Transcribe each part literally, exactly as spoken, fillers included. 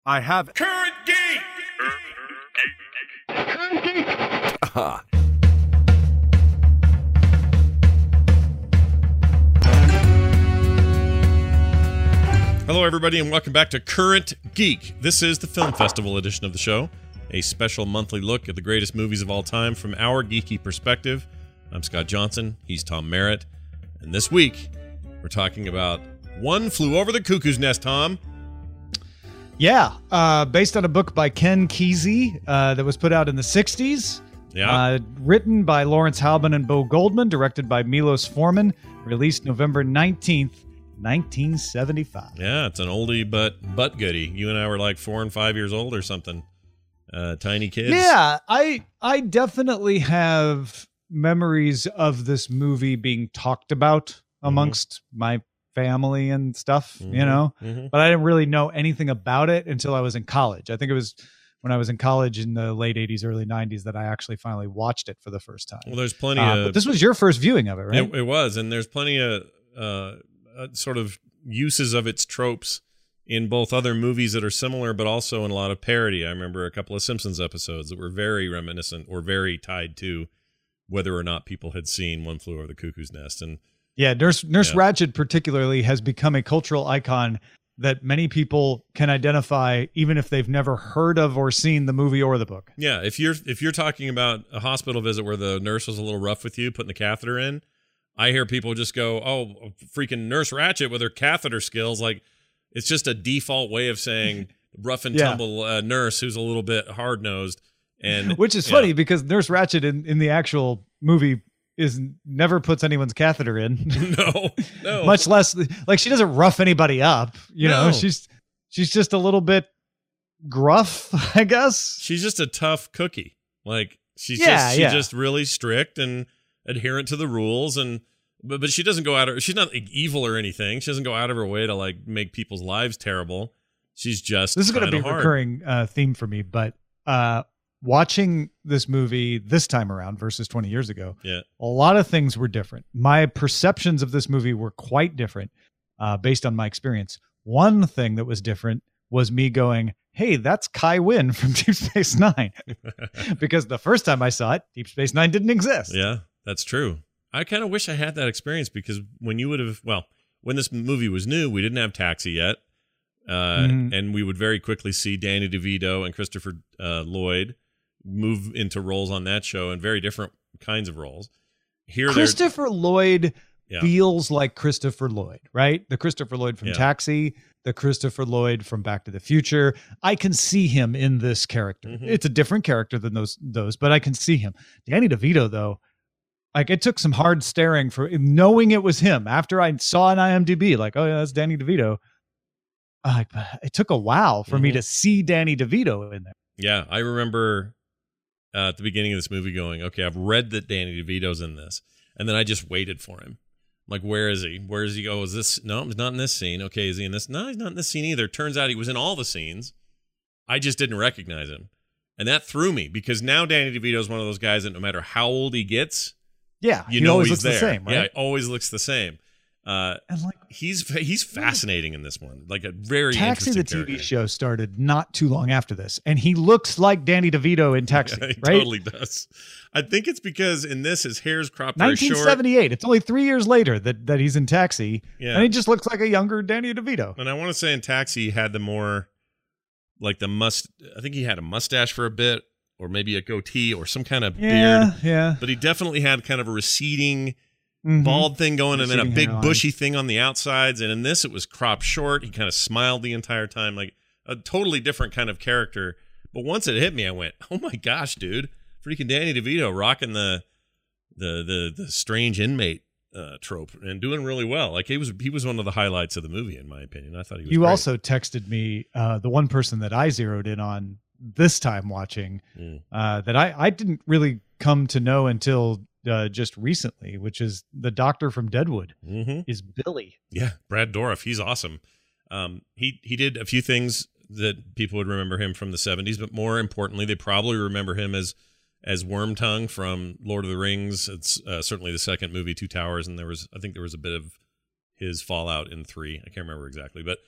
I have Current Geek! Current Geek! Ah. Hello, everybody, and welcome back to Current Geek. This is the Film Festival edition of the show, a special monthly look at the greatest movies of all time from our geeky perspective. I'm Scott Johnson. He's Tom Merritt. And this week, we're talking about One Flew Over the Cuckoo's Nest, Tom. Yeah, uh, based on a book by Ken Kesey uh, that was put out in the sixties. Yeah. Uh, written by Lawrence Halban and Bo Goldman, directed by Milos Forman, released November nineteenth, nineteen seventy-five. Yeah, it's an oldie but but goodie. You and I were like four and five years old or something. Uh, tiny kids. Yeah, I I definitely have memories of this movie being talked about amongst mm-hmm. my family and stuff, mm-hmm. you know, mm-hmm. but I didn't really know anything about it until I was in college. I think it was when I was in college in the late eighties, early nineties that I actually finally watched it for the first time. Well, there's plenty uh, of... But this was your first viewing of it, right? It, it was, and there's plenty of uh, uh, sort of uses of its tropes in both other movies that are similar, but also in a lot of parody. I remember a couple of Simpsons episodes that were very reminiscent or very tied to whether or not people had seen One Flew Over the Cuckoo's Nest. And yeah, Nurse Nurse yeah. Ratched particularly has become a cultural icon that many people can identify even if they've never heard of or seen the movie or the book. Yeah, if you're if you're talking about a hospital visit where the nurse was a little rough with you, putting the catheter in, I hear people just go, "Oh, freaking Nurse Ratched with her catheter skills." Like, it's just a default way of saying rough and yeah. tumble uh, nurse who's a little bit hard nosed, and which is yeah. funny because Nurse Ratched in, in the actual movie is never puts anyone's catheter in. No, no. Much less like she doesn't rough anybody up. You No. know, she's she's just a little bit gruff, I guess. She's just a tough cookie. Like she's Yeah, just she's yeah. just really strict and adherent to the rules, and but but she doesn't go out of she's not like, evil or anything. She doesn't go out of her way to like make people's lives terrible. She's just This is going to be a hard. recurring uh, theme for me, but uh, watching this movie this time around versus twenty years ago, Yeah. a lot of things were different. My perceptions of this movie were quite different uh, based on my experience. One thing that was different was me going, hey, that's Kai Wynn from Deep Space Nine. Because the first time I saw it, Deep Space Nine didn't exist. Yeah, that's true. I kind of wish I had that experience because when you would have, well, when this movie was new, we didn't have Taxi yet. Uh, Mhm. And we would very quickly see Danny DeVito and Christopher uh, Lloyd move into roles on that show and very different kinds of roles. Here, they're- Christopher Lloyd Yeah. feels like Christopher Lloyd, right? The Christopher Lloyd from Yeah. Taxi, the Christopher Lloyd from Back to the Future. I can see him in this character. Mhm. It's a different character than those, those, but I can see him. Danny DeVito, though, like it took some hard staring for knowing it was him. After I saw an IMDb, like, oh yeah, that's Danny DeVito. Uh, it took a while for me Mhm. to see Danny DeVito in there. Yeah, I remember uh, at the beginning of this movie going, okay, I've read that Danny DeVito's in this. And then I just waited for him. Like, where is he? Where is he? Oh, is this? No, he's not in this scene. Okay, is he in this? No, he's not in this scene either. Turns out he was in all the scenes. I just didn't recognize him. And that threw me because now Danny DeVito's one of those guys that no matter how old he gets, Yeah, you he know always he's looks there. the same, right? Yeah, he always looks the same. Uh, And like he's he's fascinating in this one. Like a very Taxi, the interesting T V character. show, started not too long after this, and he looks like Danny DeVito in Taxi, Yeah, he right? totally does. I think it's because in this his hair's cropped very short. nineteen seventy-eight. It's only three years later that, that he's in Taxi, Yeah. and he just looks like a younger Danny DeVito. And I want to say in Taxi he had the more like the must. I think he had a mustache for a bit, or maybe a goatee, or some kind of Yeah, beard. yeah. But he definitely had kind of a receding Mhm. bald thing going, and then a Receding big hairline. bushy thing on the outsides. And in this, it was cropped short. He kind of smiled the entire time, like a totally different kind of character. But once it hit me, I went, "Oh my gosh, dude! Freaking Danny DeVito rocking the the the the strange inmate uh, trope and doing really well. Like he was he was one of the highlights of the movie, in my opinion. I thought he was. You great. also texted me uh, the one person that I zeroed in on this time watching Mm. uh, that I, I didn't really come to know until uh, just recently, which is the doctor from Deadwood Mhm. is Billy. Yeah, Brad Dourif, he's awesome. Um, he he did a few things that people would remember him from the seventies, but more importantly, they probably remember him as as Wormtongue from Lord of the Rings. It's uh, certainly the second movie, Two Towers, and there was I think there was a bit of his fallout in three. I can't remember exactly, but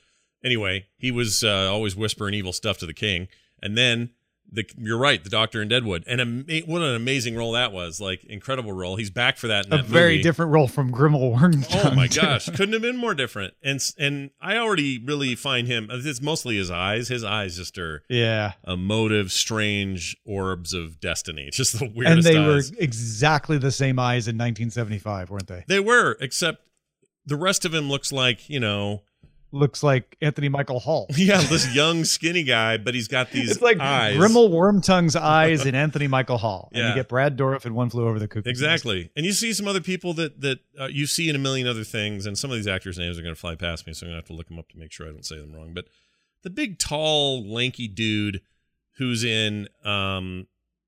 anyway, he was uh, always whispering evil stuff to the king. And then the you're right, the Doctor in Deadwood, and ama- what an amazing role that was! Like incredible role. He's back for that. In a that very movie. different role from Grimmel Wormtongue. Oh my gosh, couldn't have been more different. And and I already really find him. It's mostly his eyes. His eyes just are yeah, emotive, strange orbs of destiny. It's just the and weirdest. they eyes. were exactly the same eyes in nineteen seventy-five, weren't they? They were, except the rest of him looks like, you know. Looks like Anthony Michael Hall. Yeah, this young, skinny guy, but he's got these It's like eyes. Grimmel Wormtongue's eyes in Anthony Michael Hall. And Yeah. you get Brad Dourif in One Flew Over the Cuckoo's Nest. Exactly. And you see some other people that that uh, you see in a million other things, and some of these actors' names are going to fly past me, so I'm going to have to look them up to make sure I don't say them wrong. But the big, tall, lanky dude who's in um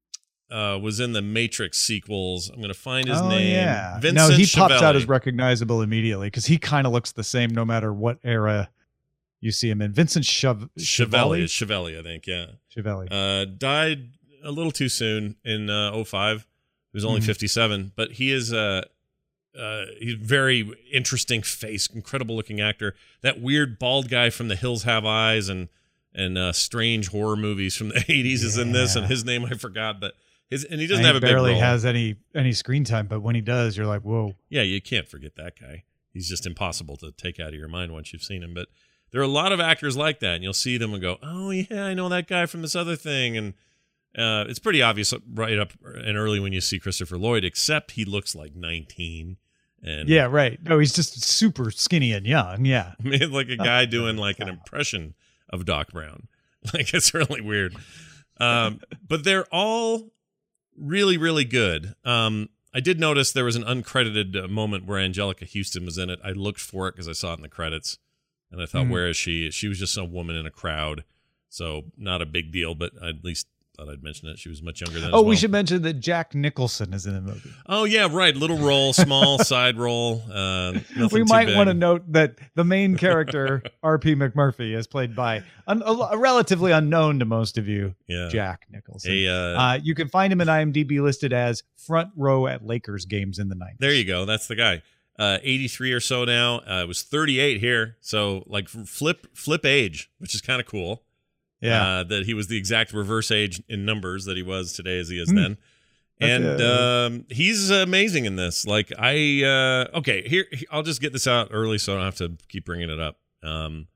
uh was in the Matrix sequels. I'm going to find his oh, name. Yeah. Vincent no, he pops Schiavelli. out as recognizable immediately because he kind of looks the same no matter what era you see him in. Vincent Chav- Schiavelli. Schiavelli. Schiavelli, I think, yeah. Schiavelli. Uh, died a little too soon in uh, oh five. He was only Mhm. fifty-seven, but he is a uh, uh, he's very interesting face, incredible looking actor. That weird bald guy from The Hills Have Eyes and and uh, strange horror movies from the eighties is in this, and Yeah. his name I forgot, but his and he doesn't And have he a big barely role. has any any screen time, but when he does, you're like, whoa. Yeah, you can't forget that guy. He's just impossible to take out of your mind once you've seen him. But there are a lot of actors like that, and you'll see them and go, "Oh yeah, I know that guy from this other thing." And uh, it's pretty obvious right up and early when you see Christopher Lloyd, except he looks like nineteen. And Yeah, right. No, he's just super skinny and young. Yeah. I mean, like a guy doing like an impression of Doc Brown. Like it's really weird. Um, but they're all really, really good. Um, I did notice there was an uncredited uh, moment where Angelica Houston was in it. I looked for it because I saw it in the credits, and I thought, Mhm. where is she? She was just a woman in a crowd, so not a big deal. But I at least thought I'd mention it. She was much younger than. Oh, as we well. should mention that Jack Nicholson is in the movie. Oh yeah, right. Little role, small side role. Uh, nothing We too might big. want to note that the main character, R P McMurphy, is played by un- a, a relatively unknown to most of you, Yeah. Jack Nicholson. A, uh, Uh, you can find him in IMDb listed as front row at Lakers games in the nineties. There you go. That's the guy. Uh, eighty-three or so now. Uh, it was thirty-eight here. So like flip flip age, which is kind of cool. Yeah. Uh, that he was the exact reverse age in numbers that he was today as he is Hmm. then. And That's, uh, um, he's amazing in this. Like I, uh, okay, here, I'll just get this out early so I don't have to keep bringing it up. Um,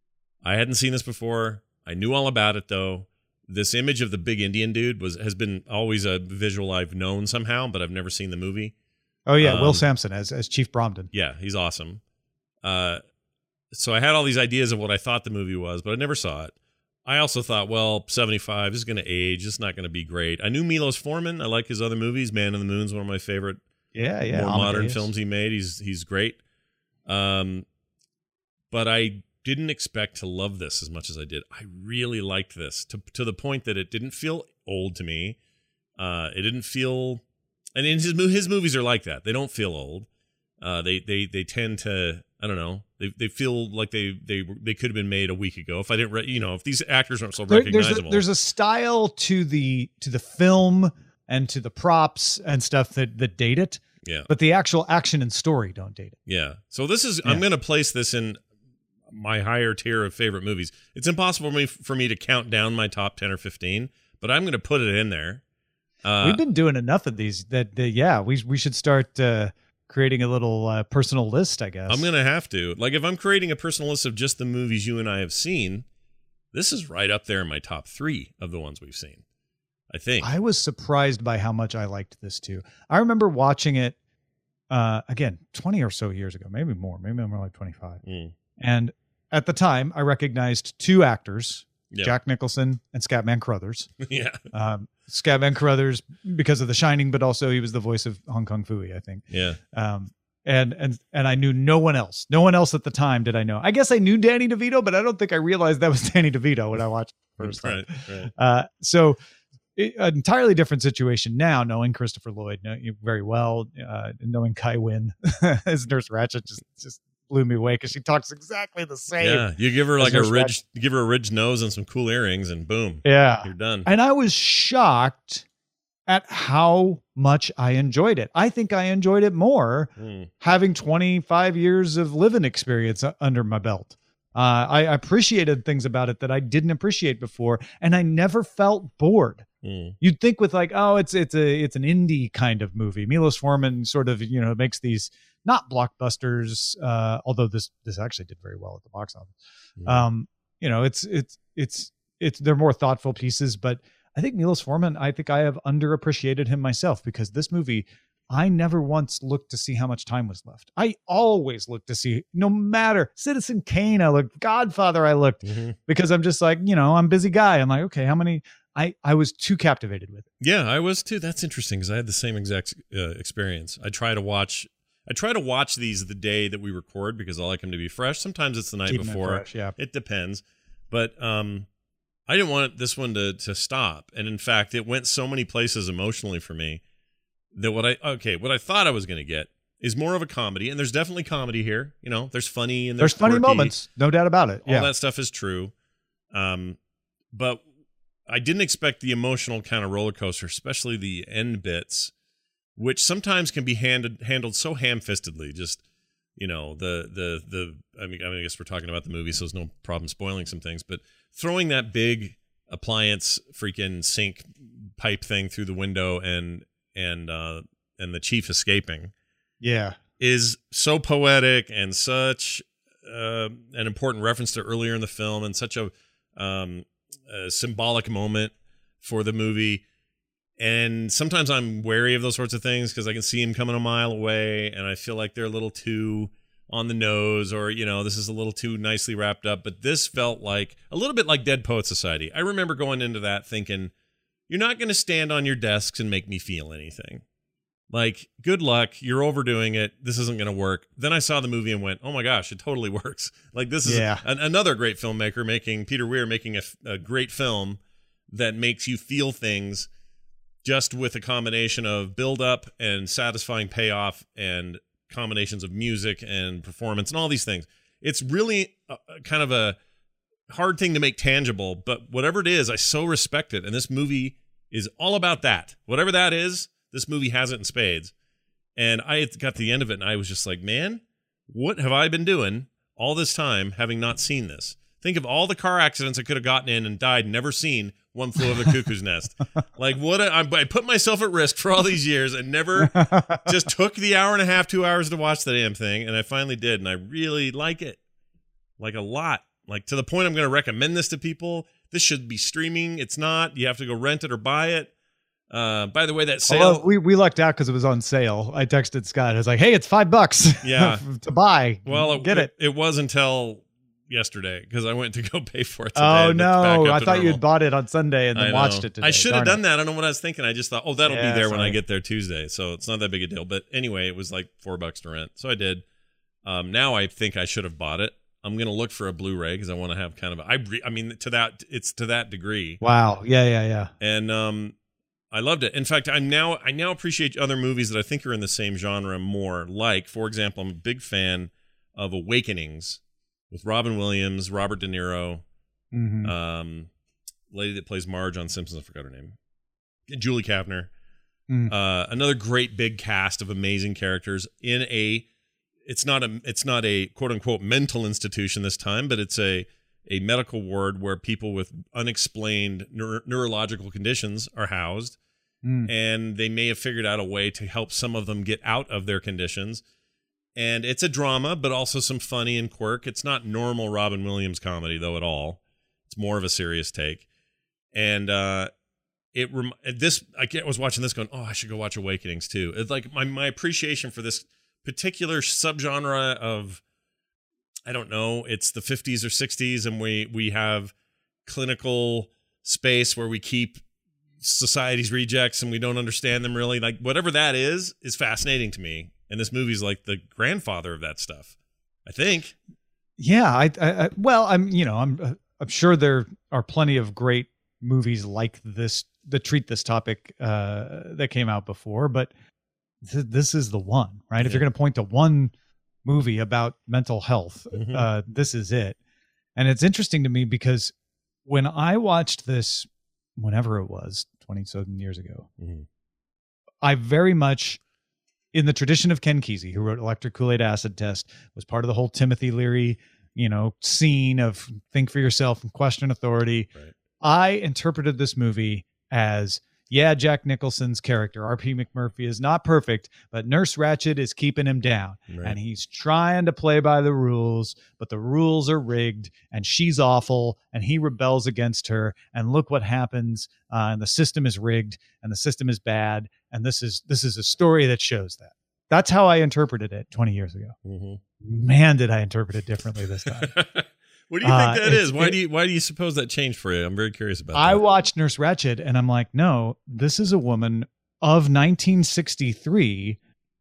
I hadn't seen this before. I knew all about it though. This image of the big Indian dude was has been always a visual I've known somehow, but I've never seen the movie. Oh, yeah. um, Will Sampson as, as Chief Bromden. Yeah, he's awesome. Uh, so I had all these ideas of what I thought the movie was, but I never saw it. I also thought, well, seventy-five is going to age. It's not going to be great. I knew Milos Forman. I like his other movies. Man in the Moon's one of my favorite Yeah, yeah. more modern Amadeus. films he made. He's he's great. Um, but I didn't expect to love this as much as I did. I really liked this to to the point that it didn't feel old to me. Uh, it didn't feel, and in his mo- his movies are like that. They don't feel old. Uh, they they they tend to, I don't know. They they feel like they they they could have been made a week ago. If I didn't, re- you know, if these actors aren't so There- there's, a, recognizable. there's a style to the to the film and to the props and stuff that that date it, yeah. but the actual action and story don't date it. Yeah. So this is I'm Yeah. going to place this in my higher tier of favorite movies. It's impossible for me for me to count down my top ten or fifteen, but I'm going to put it in there. Uh, We've been doing enough of these that, that yeah, we we should start uh, creating a little uh, personal list, I guess. I'm going to have to. Like if I'm creating a personal list of just the movies you and I have seen, this is right up there in my top three of the ones we've seen. I think. I was surprised by how much I liked this too. I remember watching it uh, again twenty or so years ago, maybe more, maybe more like twenty-five. Mm. And at the time, I recognized two actors, Yeah. Jack Nicholson and Scatman Crothers. yeah. Um, Scatman Crothers because of The Shining, but also he was the voice of Hong Kong Phooey, I think. Yeah. Um, and and and I knew no one else. No one else at the time did I know. I guess I knew Danny DeVito, but I don't think I realized that was Danny DeVito when I watched it first. Right. Right. Uh, so it, an entirely different situation now, knowing Christopher Lloyd know, you very well, uh, knowing Kai Wynn as Nurse Ratched just just blew me away because she talks exactly the same. Yeah. You give her as like a Nurse ridge, give her a ridge nose and some cool earrings, and boom, Yeah. you're done. And I was shocked at how much I enjoyed it. I think I enjoyed it more Mm. having twenty-five years of living experience u- under my belt. Uh, I appreciated things about it that I didn't appreciate before, and I never felt bored. Mm. You'd think with like, oh, it's it's a it's an indie kind of movie. Milos Forman sort of, you know, makes these not blockbusters, uh, although this this actually did very well at the box office. Mm. Um, you know, it's it's it's it's they're more thoughtful pieces, but I think Milos Forman, I think I have underappreciated him myself, because this movie, I never once looked to see how much time was left. I always looked to see, no matter Citizen Kane, I looked, Godfather, I looked, mm-hmm. because I'm just like, you know, I'm a busy guy. I'm like, okay, how many? I, I was too captivated with it. Yeah, I was too. That's interesting, because I had the same exact uh, experience. I try to watch, I try to watch these the day that we record, because I like them to be fresh. Sometimes it's the night Keeping before. It fresh, yeah. It depends. But um, I didn't want this one to to stop. And in fact, it went so many places emotionally for me that what I okay, what I thought I was going to get is more of a comedy, and there's definitely comedy here. You know, there's funny and there's, there's funny quirky. moments, no doubt about it. All yeah. that stuff is true. Um, but I didn't expect the emotional kind of roller coaster, especially the end bits, which sometimes can be handed handled so ham-fistedly. Just, you know, the the the. I mean, I mean, I guess we're talking about the movie, so there's no problem spoiling some things. But throwing that big appliance freaking sink pipe thing through the window and and uh, and the chief escaping, yeah, is so poetic and such uh, an important reference to earlier in the film, and such a, um, a symbolic moment for the movie. And sometimes I'm wary of those sorts of things, because I can see him coming a mile away, and I feel like they're a little too on the nose, or, you know, this is a little too nicely wrapped up. But this felt like a little bit like Dead Poet Society. I remember going into that thinking, you're not going to stand on your desks and make me feel anything. Like, good luck. You're overdoing it. This isn't going to work. Then I saw the movie and went, oh my gosh, it totally works. Like, this is yeah. an, another great filmmaker making, Peter Weir making a, a great film that makes you feel things just with a combination of build up and satisfying payoff and combinations of music and performance and all these things. It's really a, a kind of a hard thing to make tangible, but whatever it is, I so respect it. And this movie is all about that. Whatever that is, this movie has it in spades. And I got to the end of it, and I was just like, man, what have I been doing all this time having not seen this? Think of all the car accidents I could have gotten in and died, never seen One Flew Over the Cuckoo's Nest. Like, what? A, I, I put myself at risk for all these years and never just took the hour and a half, two hours to watch the damn thing. And I finally did. And I really like it. Like, a lot. Like, to the point I'm going to recommend this to people. This should be streaming. It's not. You have to go rent it or buy it. Uh, by the way, that sale. Although we, we lucked out because it was on sale. I texted Scott. I was like, hey, it's five bucks yeah. to buy. Well, get it. it. It was until yesterday, because I went to go pay for it today. Oh, no. I thought you had bought it on Sunday and then watched it today. I should Darn have done it. that. I don't know what I was thinking. I just thought, oh, that'll Yeah, be there when sorry. I get there Tuesday. So it's not that big a deal. But anyway, it was like four bucks to rent. So I did. Um, now I think I should have bought it. I'm going to look for a Blu-ray, because I want to have kind of a, I, re, I mean, to that, it's to that degree. Wow. Yeah, yeah, yeah. And um, I loved it. In fact, I'm now, I now appreciate other movies that I think are in the same genre more. Like, for example, I'm a big fan of Awakenings with Robin Williams, Robert De Niro, Mm-hmm. um, lady that plays Marge on Simpsons, I forgot her name, Julie Kavner. Mm. Uh, another great big cast of amazing characters in a. It's not a. It's not a quote unquote mental institution this time, but it's a a medical ward where people with unexplained neuro- neurological conditions are housed, Mm. and they may have figured out a way to help some of them get out of their conditions. And it's a drama, but also some funny and quirk. It's not normal Robin Williams comedy, though, at all. It's more of a serious take. And uh, it rem- this I was watching this going, oh, I should go watch Awakenings, too. It's like my, my appreciation for this particular subgenre of, I don't know, it's the fifties or sixties, and we, we have clinical space where we keep society's rejects and we don't understand them really. Like, whatever that is, is fascinating to me. And this movie's like the grandfather of that stuff, I think. Yeah, I, I, I well, I'm, you know, I'm, I'm sure there are plenty of great movies like this that treat this topic uh, that came out before, but th- this is the one, right? Yeah. If you're going to point to one movie about mental health, Mm-hmm. uh, this is it. And it's interesting to me because when I watched this, whenever it was, twenty-seven years ago, Mm-hmm. I very much, in the tradition of Ken Kesey, who wrote Electric Kool-Aid Acid Test, was part of the whole Timothy Leary you know, scene of think for yourself and question authority. Right. I interpreted this movie as, yeah, Jack Nicholson's character, R P McMurphy, is not perfect, but Nurse Ratched is keeping him down. Right. And he's trying to play by the rules, but the rules are rigged, and she's awful, and he rebels against her. And look what happens. Uh, and the system is rigged, and the system is bad. And this is this is a story that shows that. That's how I interpreted it twenty years ago. Mm-hmm. Man, did I interpret it differently this time. What do you think Uh, that it's- is? Why it- do you why do you suppose that changed for you? I'm very curious about I that. watched Nurse Ratched, and I'm like, no, this is a woman of nineteen sixty-three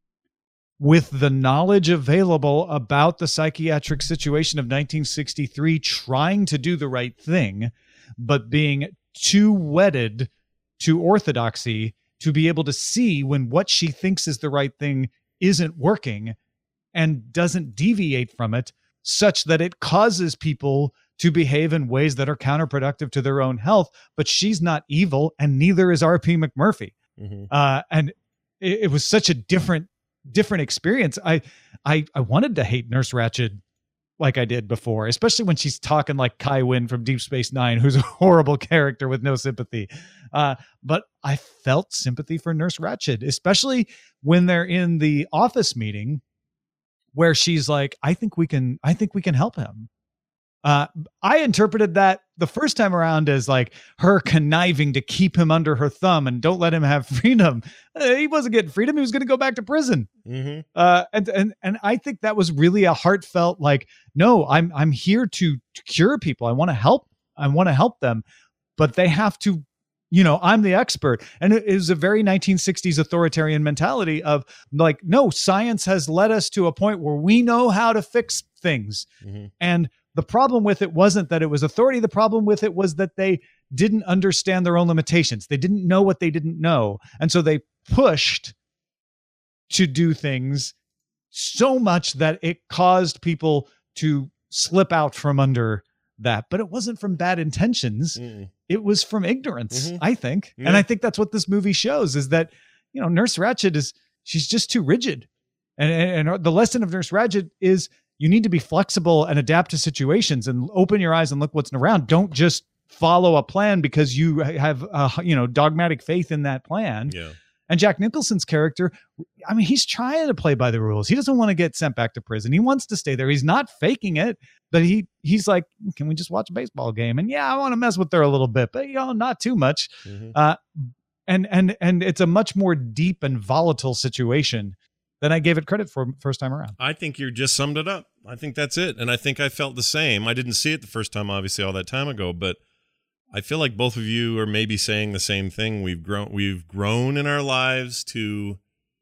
with the knowledge available about the psychiatric situation of nineteen sixty-three, trying to do the right thing, but being too wedded to orthodoxy to be able to see when what she thinks is the right thing isn't working and doesn't deviate from it, such that it causes people to behave in ways that are counterproductive to their own health. But she's not evil, and neither is R P McMurphy. Mm-hmm. Uh, and it, it was such a different, different experience. I, I, I wanted to hate Nurse Ratched like I did before, especially when she's talking like Kai Wynn from Deep Space Nine, who's a horrible character with no sympathy. Uh, but I felt sympathy for Nurse Ratched, especially when they're in the office meeting where she's like, I think we can, I think we can help him. Uh, I interpreted that the first time around as like her conniving to keep him under her thumb and don't let him have freedom. Uh, he wasn't getting freedom. He was going to go back to prison. Mm-hmm. Uh, and, and, and I think that was really a heartfelt, like, no, I'm, I'm here to, to cure people. I want to help. I want to help them, but they have to, you know, I'm the expert. And it is a very nineteen sixties authoritarian mentality of like, no, science has led us to a point where we know how to fix things. Mm-hmm. And the problem with it wasn't that it was authority. The problem with it was that they didn't understand their own limitations. They didn't know what they didn't know. And so they pushed to do things so much that it caused people to slip out from under that. But it wasn't from bad intentions. Mm-mm. It was from ignorance, Mhm. I think. Yeah. And I think that's what this movie shows is that, you know, Nurse Ratched is, she's just too rigid. And, and, and the lesson of Nurse Ratched is you need to be flexible and adapt to situations and open your eyes and look what's around. Don't just follow a plan because you have, uh, you know, dogmatic faith in that plan. Yeah. And Jack Nicholson's character, I mean, he's trying to play by the rules. He doesn't want to get sent back to prison. He wants to stay there. He's not faking it, but he he's like, can we just watch a baseball game? And yeah, I want to mess with her a little bit, but you know, not too much. Mm-hmm. Uh, and and and it's a much more deep and volatile situation than I gave it credit for first time around. I think you just summed it up. I think that's it. And I think I felt the same. I didn't see it the first time, obviously, all that time ago, but I feel like both of you are maybe saying the same thing. We've grown, we've grown in our lives to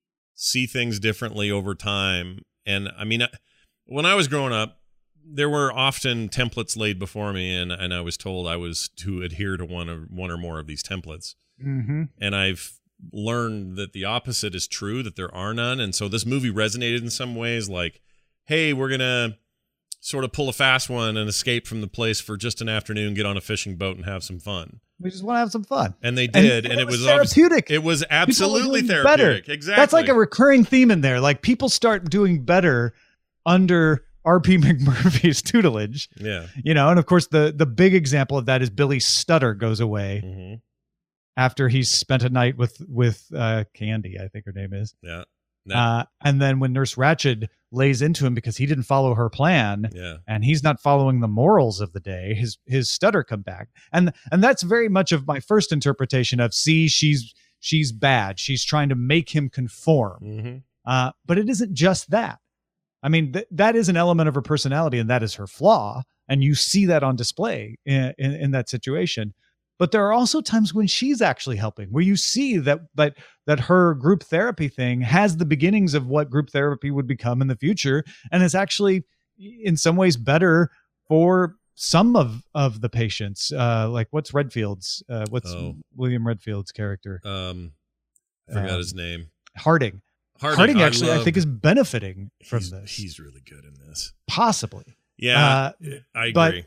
see things differently over time. And I mean, when I was growing up, there were often templates laid before me, and, and I was told I was to adhere to one or one or more of these templates. Mm-hmm. And I've learned that the opposite is true, that there are none. And so this movie resonated in some ways, like, hey, we're going to sort of pull a fast one and escape from the place for just an afternoon, get on a fishing boat and have some fun. We just want to have some fun. And they did. And, and it was, therapeutic. It was People are absolutely doing therapeutic. better. Exactly. That's like a recurring theme in there. Like people start doing better under R P McMurphy's tutelage. Yeah. You know, and of course the the big example of that is Billy's stutter goes away Mm-hmm. after he's spent a night with with uh, Candy, I think her name is. Yeah. That, Uh, and then when Nurse Ratched lays into him because he didn't follow her plan, yeah. and he's not following the morals of the day, his his stutter come back. And and that's very much of my first interpretation of, see, she's she's bad. She's trying to make him conform. Mm-hmm. Uh, but it isn't just that. I mean, th- that is an element of her personality, and that is her flaw. And you see that on display in, in, in that situation. But there are also times when she's actually helping, where you see that that that her group therapy thing has the beginnings of what group therapy would become in the future, and is actually in some ways better for some of of the patients. Uh, like what's Redfield's? Uh, what's Oh. William Redfield's character? Um, I forgot Um, his name. Harding. Harding, Harding actually, I, love- think, is benefiting from he's, this. He's really good in this. Possibly. Yeah, Uh, I agree. but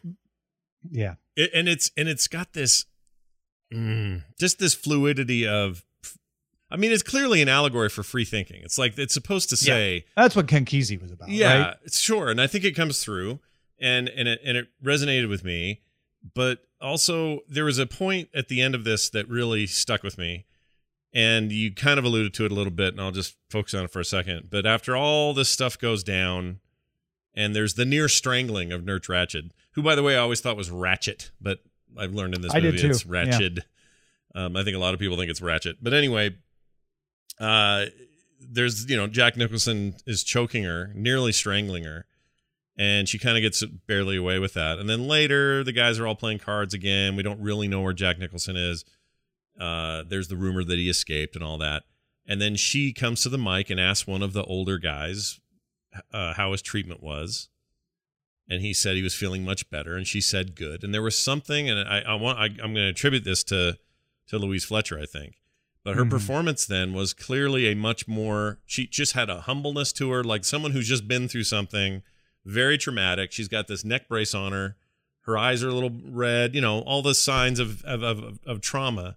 yeah. It, and it's and it's got this mm, just this fluidity of, I mean, it's clearly an allegory for free thinking. It's like it's supposed to say, That's what Ken Kesey was about. yeah, Right? it's sure, and I think it comes through. and and it and it resonated with me. But also, there was a point at the end of this that really stuck with me, and you kind of alluded to it a little bit, and I'll just focus on it for a second. But after all this stuff goes down, and there's the near strangling of Nurse Ratched, who, by the way, I always thought was Ratchet, but I've learned in this I movie did too. it's Ratched. Yeah. Um, I think a lot of people think it's Ratchet. But anyway, uh, there's, you know, Jack Nicholson is choking her, nearly strangling her. And she kind of gets barely away with that. And then later, the guys are all playing cards again. We don't really know where Jack Nicholson is. Uh, there's the rumor that he escaped and all that. And then she comes to the mic and asks one of the older guys uh, how his treatment was. And he said he was feeling much better. And she said good. And there was something, and I, I want, I, I'm going to attribute this to, to Louise Fletcher, I think. But her mm-hmm. performance then was clearly a much more, she just had a humbleness to her, like someone who's just been through something very traumatic. She's got this neck brace on her. Her eyes are a little red, you know, all the signs of, of, of, of trauma.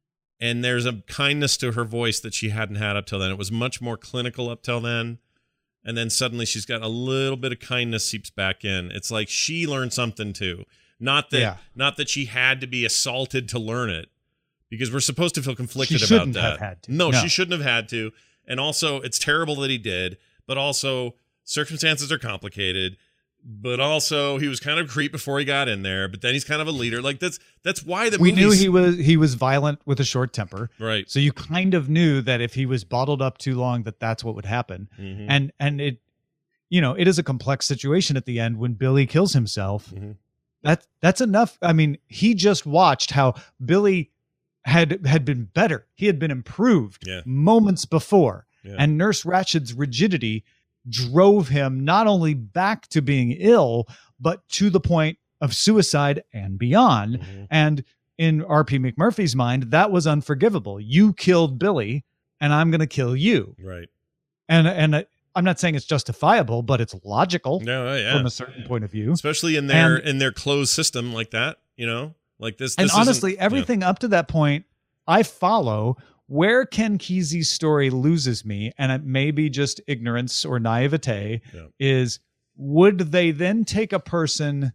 And there's a kindness to her voice that she hadn't had up till then. It was much more clinical up till then. And then suddenly she's got a little bit of kindness seeps back in. It's like she learned something too. Not that, yeah. not that she had to be assaulted to learn it, because we're supposed to feel conflicted she about that. Have had to. No, no, she shouldn't have had to. And also, it's terrible that he did, but also circumstances are complicated, but also he was kind of a creep before he got in there, but then he's kind of a leader. Like that's that's why the we movies... knew he was he was violent with a short temper, right? So you kind of knew that if he was bottled up too long, that that's what would happen. Mm-hmm. And and it, you know, it is a complex situation at the end when Billy kills himself. Mm-hmm. That that's enough. I mean, he just watched how Billy had had been better. He had been improved yeah. moments before, yeah. and Nurse Ratched's rigidity drove him not only back to being ill, but to the point of suicide and beyond. Mm-hmm. And in R P McMurphy's mind, that was unforgivable. You killed Billy, and I'm going to kill you. Right. And and uh, I'm not saying it's justifiable, but it's logical no, yeah. from a certain point of view, especially in their and, in their closed system like that. You know, like this. And this honestly, everything yeah. up to that point, I follow. Where Ken Kesey's story loses me, and it may be just ignorance or naivete, yeah. is would they then take a person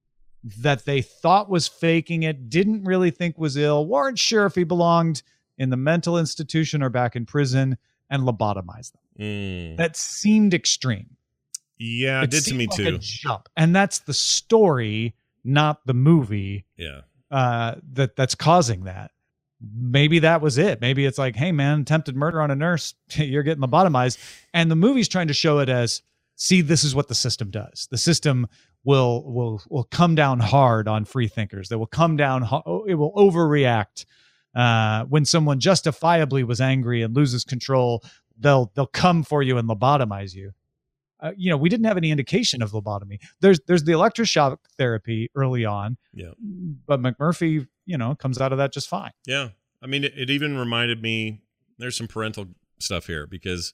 that they thought was faking it, didn't really think was ill, weren't sure if he belonged in the mental institution or back in prison, and lobotomize them? Mm. That seemed extreme. Yeah, it, it did to me like too. A jump. And that's the story, not the movie. Yeah, uh, that that's causing that. Maybe that was it. Maybe it's like, hey man, attempted murder on a nurse, you're getting lobotomized. And the movie's trying to show it as, see, this is what the system does. The system will will will come down hard on free thinkers. That will come down, it will overreact. Uh, when someone justifiably was angry and loses control, they'll they'll come for you and lobotomize you. Uh, you know, we didn't have any indication of lobotomy. There's there's the electroshock therapy early on. Yeah. But McMurphy, you know, comes out of that just fine. Yeah. I mean, it, it even reminded me, there's some parental stuff here, because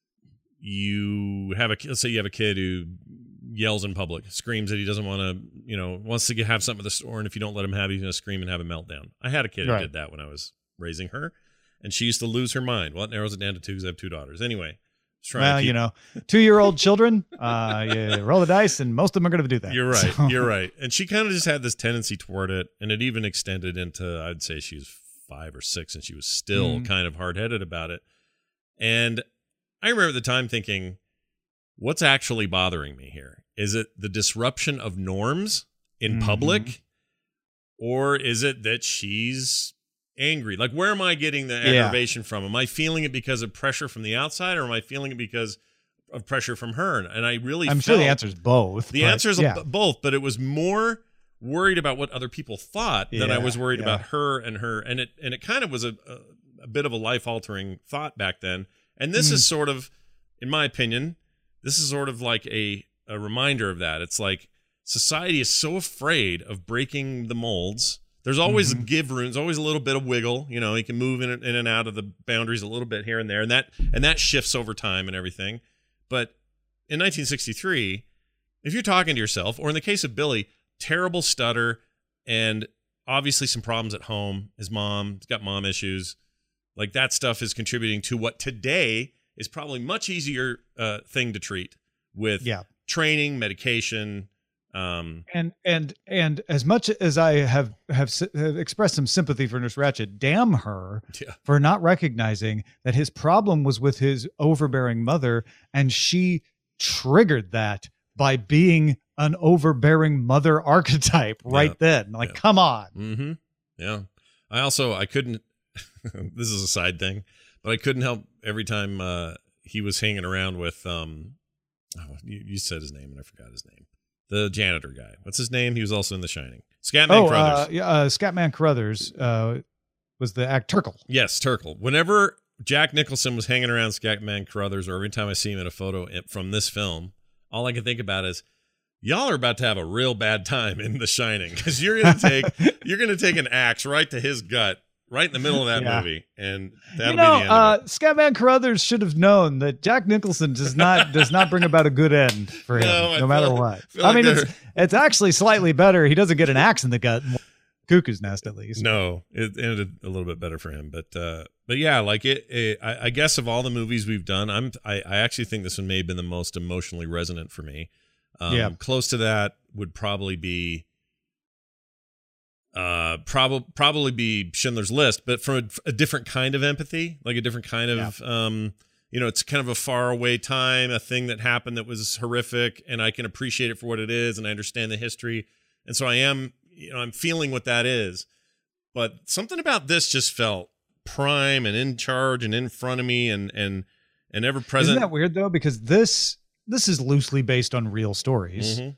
you have a, let's say you have a kid who yells in public, screams that he doesn't want to, you know, wants to get, have something at the store, and if you don't let him have it, he's going to scream and have a meltdown. I had a kid who right. did that when I was raising her, and she used to lose her mind. Well, it narrows it down to two because I have two daughters. Anyway. Well, keep... you know, two-year-old children, uh, you roll the dice, and most of them are going to do that. You're right. So. You're right. And she kind of just had this tendency toward it, and it even extended into, I'd say she was five or six, and she was still mm. kind of hard-headed about it. And I remember at the time thinking, what's actually bothering me here? Is it the disruption of norms in mm-hmm. public, or is it that she's angry? Like, where am I getting the aggravation yeah. from? Am I feeling it because of pressure from the outside, or am I feeling it because of pressure from her? And I really I'm sure the answer is both. The answer is yeah. both, but it was more worried about what other people thought than yeah, I was worried yeah. about her and her. And it and it kind of was a, a, a bit of a life-altering thought back then. And this mm. is sort of, in my opinion, this is sort of like a, a reminder of that. It's like society is so afraid of breaking the molds. There's always mm-hmm. give room. There's always a little bit of wiggle. You know, you can move in, in and out of the boundaries a little bit here and there, and that and that shifts over time and everything. But in nineteen sixty-three, if you're talking to yourself, or in the case of Billy, terrible stutter and obviously some problems at home. His mom, he's got mom issues. Like, that stuff is contributing to what today is probably much easier uh, thing to treat with yeah. training, medication, Um, and and and as much as I have, have have expressed some sympathy for Nurse Ratched, damn her yeah. for not recognizing that his problem was with his overbearing mother, and she triggered that by being an overbearing mother archetype right yeah. then. Like, yeah. come on. Mm-hmm. Yeah. I also I couldn't. This is a side thing, but I couldn't help every time uh, he was hanging around with. Um, oh, you, you said his name and I forgot his name. The janitor guy. What's his name? He was also in The Shining. Scatman oh, Crothers. Uh, yeah, uh, Scatman Crothers uh, was the act Turkle. Yes, Turkle. Whenever Jack Nicholson was hanging around Scatman Crothers, or every time I see him in a photo from this film, all I can think about is, y'all are about to have a real bad time in The Shining, because you're gonna take you're gonna take an axe right to his gut, right in the middle of that yeah. movie, and that'll you know, be the end uh, of it. Scatman Crothers should have known that Jack Nicholson does not does not bring about a good end for him, No, I no matter feel- what. feel I like mean, they're- it's it's actually slightly better. He doesn't get an axe in the gut. Cuckoo's Nest, at least. No, it ended a little bit better for him, but uh, but yeah, like it. it I, I guess of all the movies we've done, I'm I, I actually think this one may have been the most emotionally resonant for me. Um, Yeah. Close to that would probably be. Uh, probably probably be Schindler's List, but from a, a different kind of empathy, like a different kind of, Yeah. um, you know, it's kind of a far away time, a thing that happened that was horrific, and I can appreciate it for what it is, and I understand the history, and so I am, you know, I'm feeling what that is. But something about this just felt prime and in charge and in front of me and and and ever present. Isn't that weird though? Because this this is loosely based on real stories, Mhm.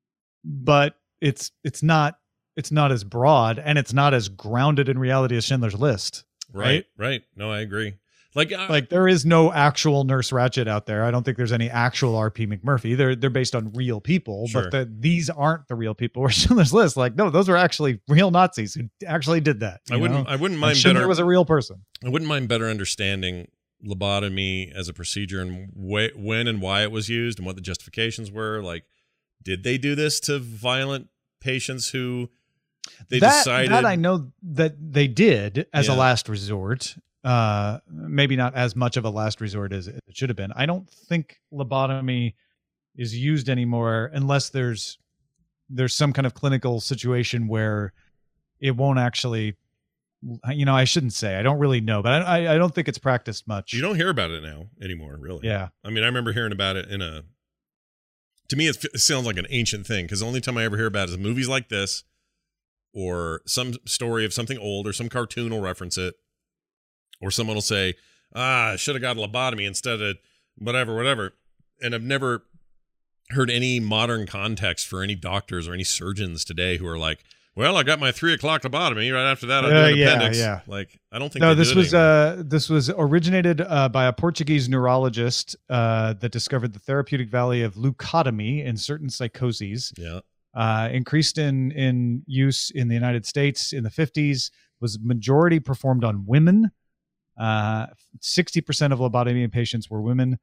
but it's it's not it's not as broad and it's not as grounded in reality as Schindler's List. Right, right. No, I agree. Like, uh, Like there is no actual Nurse Ratched out there. I don't think there's any actual R P McMurphy. They're they're based on real people, Sure. but the, these aren't the real people. Where Schindler's List, like no, those are actually real Nazis who actually did that. I you wouldn't. know? I wouldn't And mind Schindler better. was a real person. I wouldn't mind better understanding lobotomy as a procedure and wh- when and why it was used and what the justifications were. Like, did they do this to violent patients who they that, decided? that I know that they did as Yeah. a last resort. Uh, maybe not as much of a last resort as it should have been. I don't think lobotomy is used anymore unless there's there's some kind of clinical situation where it won't actually. You know, I shouldn't say. I don't really know, but I I don't think it's practiced much. You don't hear about it now anymore, really. Yeah. I mean, I remember hearing about it in a. To me, it, f- it sounds like an ancient thing because the only time I ever hear about it is movies like this, or some story of something old, or some cartoon will reference it, or someone will say, "Ah, I should have got a lobotomy instead of whatever, whatever," and I've never heard any modern context for any doctors or any surgeons today who are like, "Well, I got my three o'clock lobotomy. Right after that, I Uh, did an yeah, appendix." yeah. Like, I don't think. No, they do this it was anymore. uh this was originated uh, by a Portuguese neurologist uh, that discovered the therapeutic value of leucotomy in certain psychoses. yeah. Uh, increased in in use in the United States in the fifties. Was majority performed on women. Uh, sixty percent of lobotomy patients were women.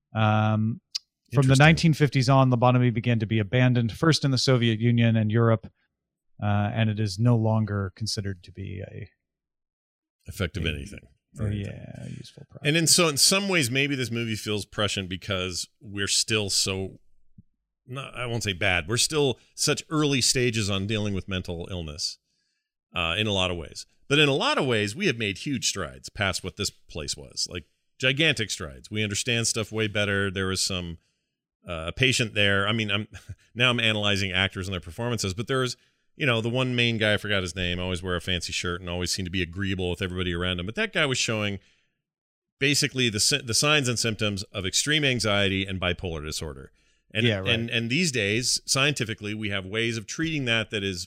Um, from the Interesting. nineteen fifties on, lobotomy began to be abandoned, first in the Soviet Union and Europe, uh, and it is no longer considered to be a, Effective a- anything. a, for anything. yeah, useful practice. And in so in some ways, maybe this movie feels prescient because we're still so. Not, I won't say bad. We're still such early stages on dealing with mental illness, uh, in a lot of ways. But in a lot of ways, we have made huge strides past what this place was. Like gigantic strides. We understand stuff way better. There was some uh, a patient there. I mean, I'm now I'm analyzing actors and their performances, but there was, you know, the one main guy, I forgot his name, always wear a fancy shirt and always seemed to be agreeable with everybody around him. But that guy was showing basically the sy- the signs and symptoms of extreme anxiety and bipolar disorder. And, Yeah, right. and and these days, scientifically, we have ways of treating that that is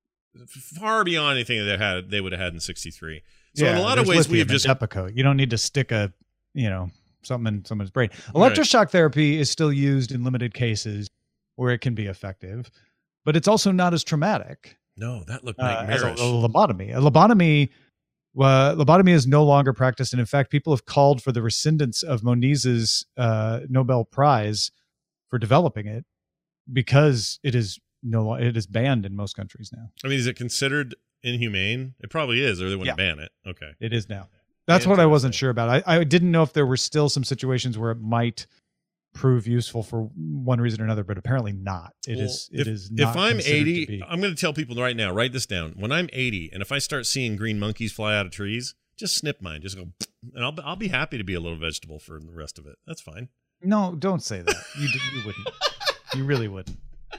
far beyond anything that they had they would have had in sixty-three. So in a lot of there's ways, we have lithium just and Depakote. You don't need to stick a, you know, something in someone's brain. Electroshock therapy is still used in limited cases where it can be effective, but it's also not as traumatic no, that looked uh, as a, a nightmarish. lobotomy. A lobotomy, uh, lobotomy is no longer practiced, and in fact, people have called for the rescindance of Moniz's uh, Nobel Prize for developing it because it is no, lo- it is banned in most countries now. I mean, is it considered inhumane? It probably is, or they wouldn't ban it. Okay. It is now. That's what I wasn't Interesting. sure about. I, I didn't know if there were still some situations where it might prove useful for one reason or another, but apparently not. It well, is. It if, is. Not if I'm eighty, be. I'm going to tell people right now. Write this down. When I'm eighty, and if I start seeing green monkeys fly out of trees, just snip mine. Just go, and I'll I'll be happy to be a little vegetable for the rest of it. That's fine. No, don't say that. You you wouldn't. You really wouldn't.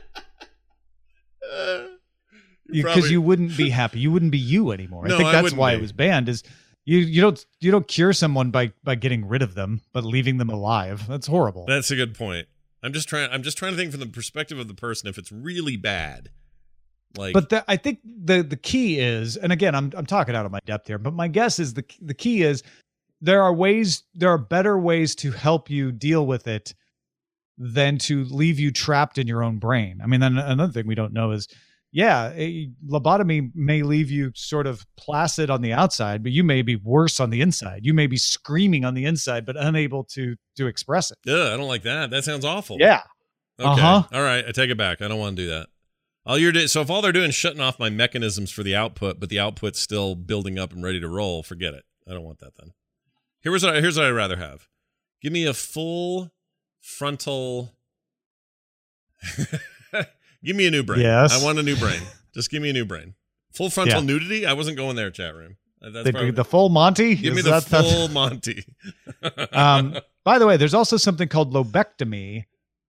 Uh, because probably... you wouldn't be happy. You wouldn't be you anymore. No, I think that's I why be. it was banned. Is you you don't you don't cure someone by by getting rid of them, but leaving them alive. That's horrible. That's a good point. I'm just trying. I'm just trying to think from the perspective of the person. If it's really bad, like, but the, I think the the key is, and again, I'm I'm talking out of my depth here, but my guess is the the key is there are ways, there are better ways to help you deal with it than to leave you trapped in your own brain. I mean, then another thing we don't know is, yeah, a lobotomy may leave you sort of placid on the outside, but you may be worse on the inside. You may be screaming on the inside, but unable to to express it. Ugh, I don't like that. That sounds awful. Yeah. Okay. Uh-huh. All right. I take it back. I don't want to do that. All you're doing, so if all they're doing is shutting off my mechanisms for the output, but the output's still building up and ready to roll, forget it. I don't want that then. Here's what I, here's what I'd rather have. Give me a full frontal. Give me a new brain. Yes. I want a new brain. Just give me a new brain. Full frontal Yeah. nudity? I wasn't going there, chat room. That's The, probably, the full Monty? give me Is the that- that's- full Monty. um, by the way, there's also something called lobectomy,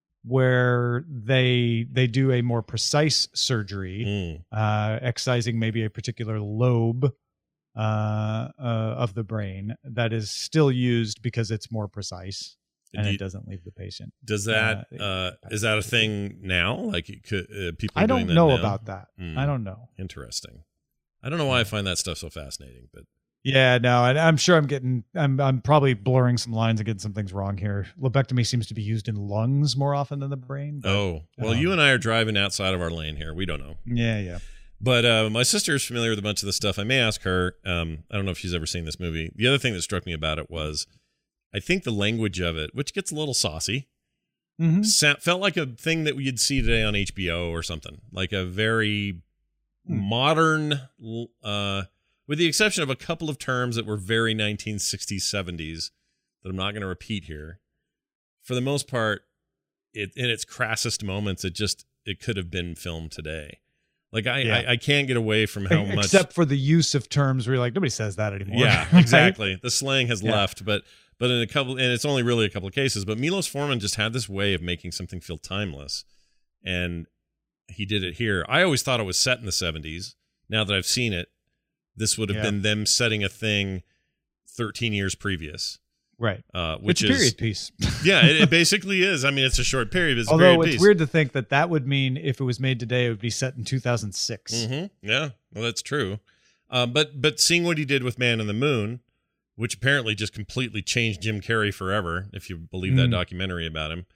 where they they do a more precise surgery, Mm. uh, excising maybe a particular lobe uh, uh, of the brain that is still used because it's more precise and Do it you- doesn't leave the patient. Does that Uh, uh, is that a thing now? Like it could, uh, people. Are I don't doing that know now? about that. Mm. I don't know. Interesting. I don't know why I find that stuff so fascinating, but Yeah, no, and I'm sure I'm getting, I'm, I'm probably blurring some lines and getting some things wrong here. Lobectomy seems to be used in lungs more often than the brain. But, oh well, um, you and I are driving outside of our lane here. We don't know. yeah, yeah. But uh, my sister is familiar with a bunch of this stuff. I may ask her. Um, I don't know if she's ever seen this movie. The other thing that struck me about it was, I think the language of it, which gets a little saucy, Mm-hmm. sa- felt like a thing that you'd see today on H B O or something. Like a very Hmm. modern, uh, with the exception of a couple of terms that were very nineteen sixties, seventies that I'm not going to repeat here. For the most part, it in its crassest moments, it just it could have been filmed today. Like I, Yeah. I, I can't get away from how much. Except for the use of terms where you're like, nobody says that anymore. Yeah, Right? exactly. The slang has Yeah. left, but but in a couple, and it's only really a couple of cases. But Milos Forman just had this way of making something feel timeless, and he did it here. I always thought it was set in the seventies. Now that I've seen it, this would have Yeah. been them setting a thing thirteen years previous. Right. Uh, which It's a period is piece. yeah, it, it basically is. I mean, it's a short period. But it's a Although period it's piece. weird to think that that would mean if it was made today, it would be set in two thousand six. Mm-hmm. Yeah, well, that's true. Uh, but but seeing what he did with Man on the Moon, which apparently just completely changed Jim Carrey forever, if you believe that Mm. documentary about him,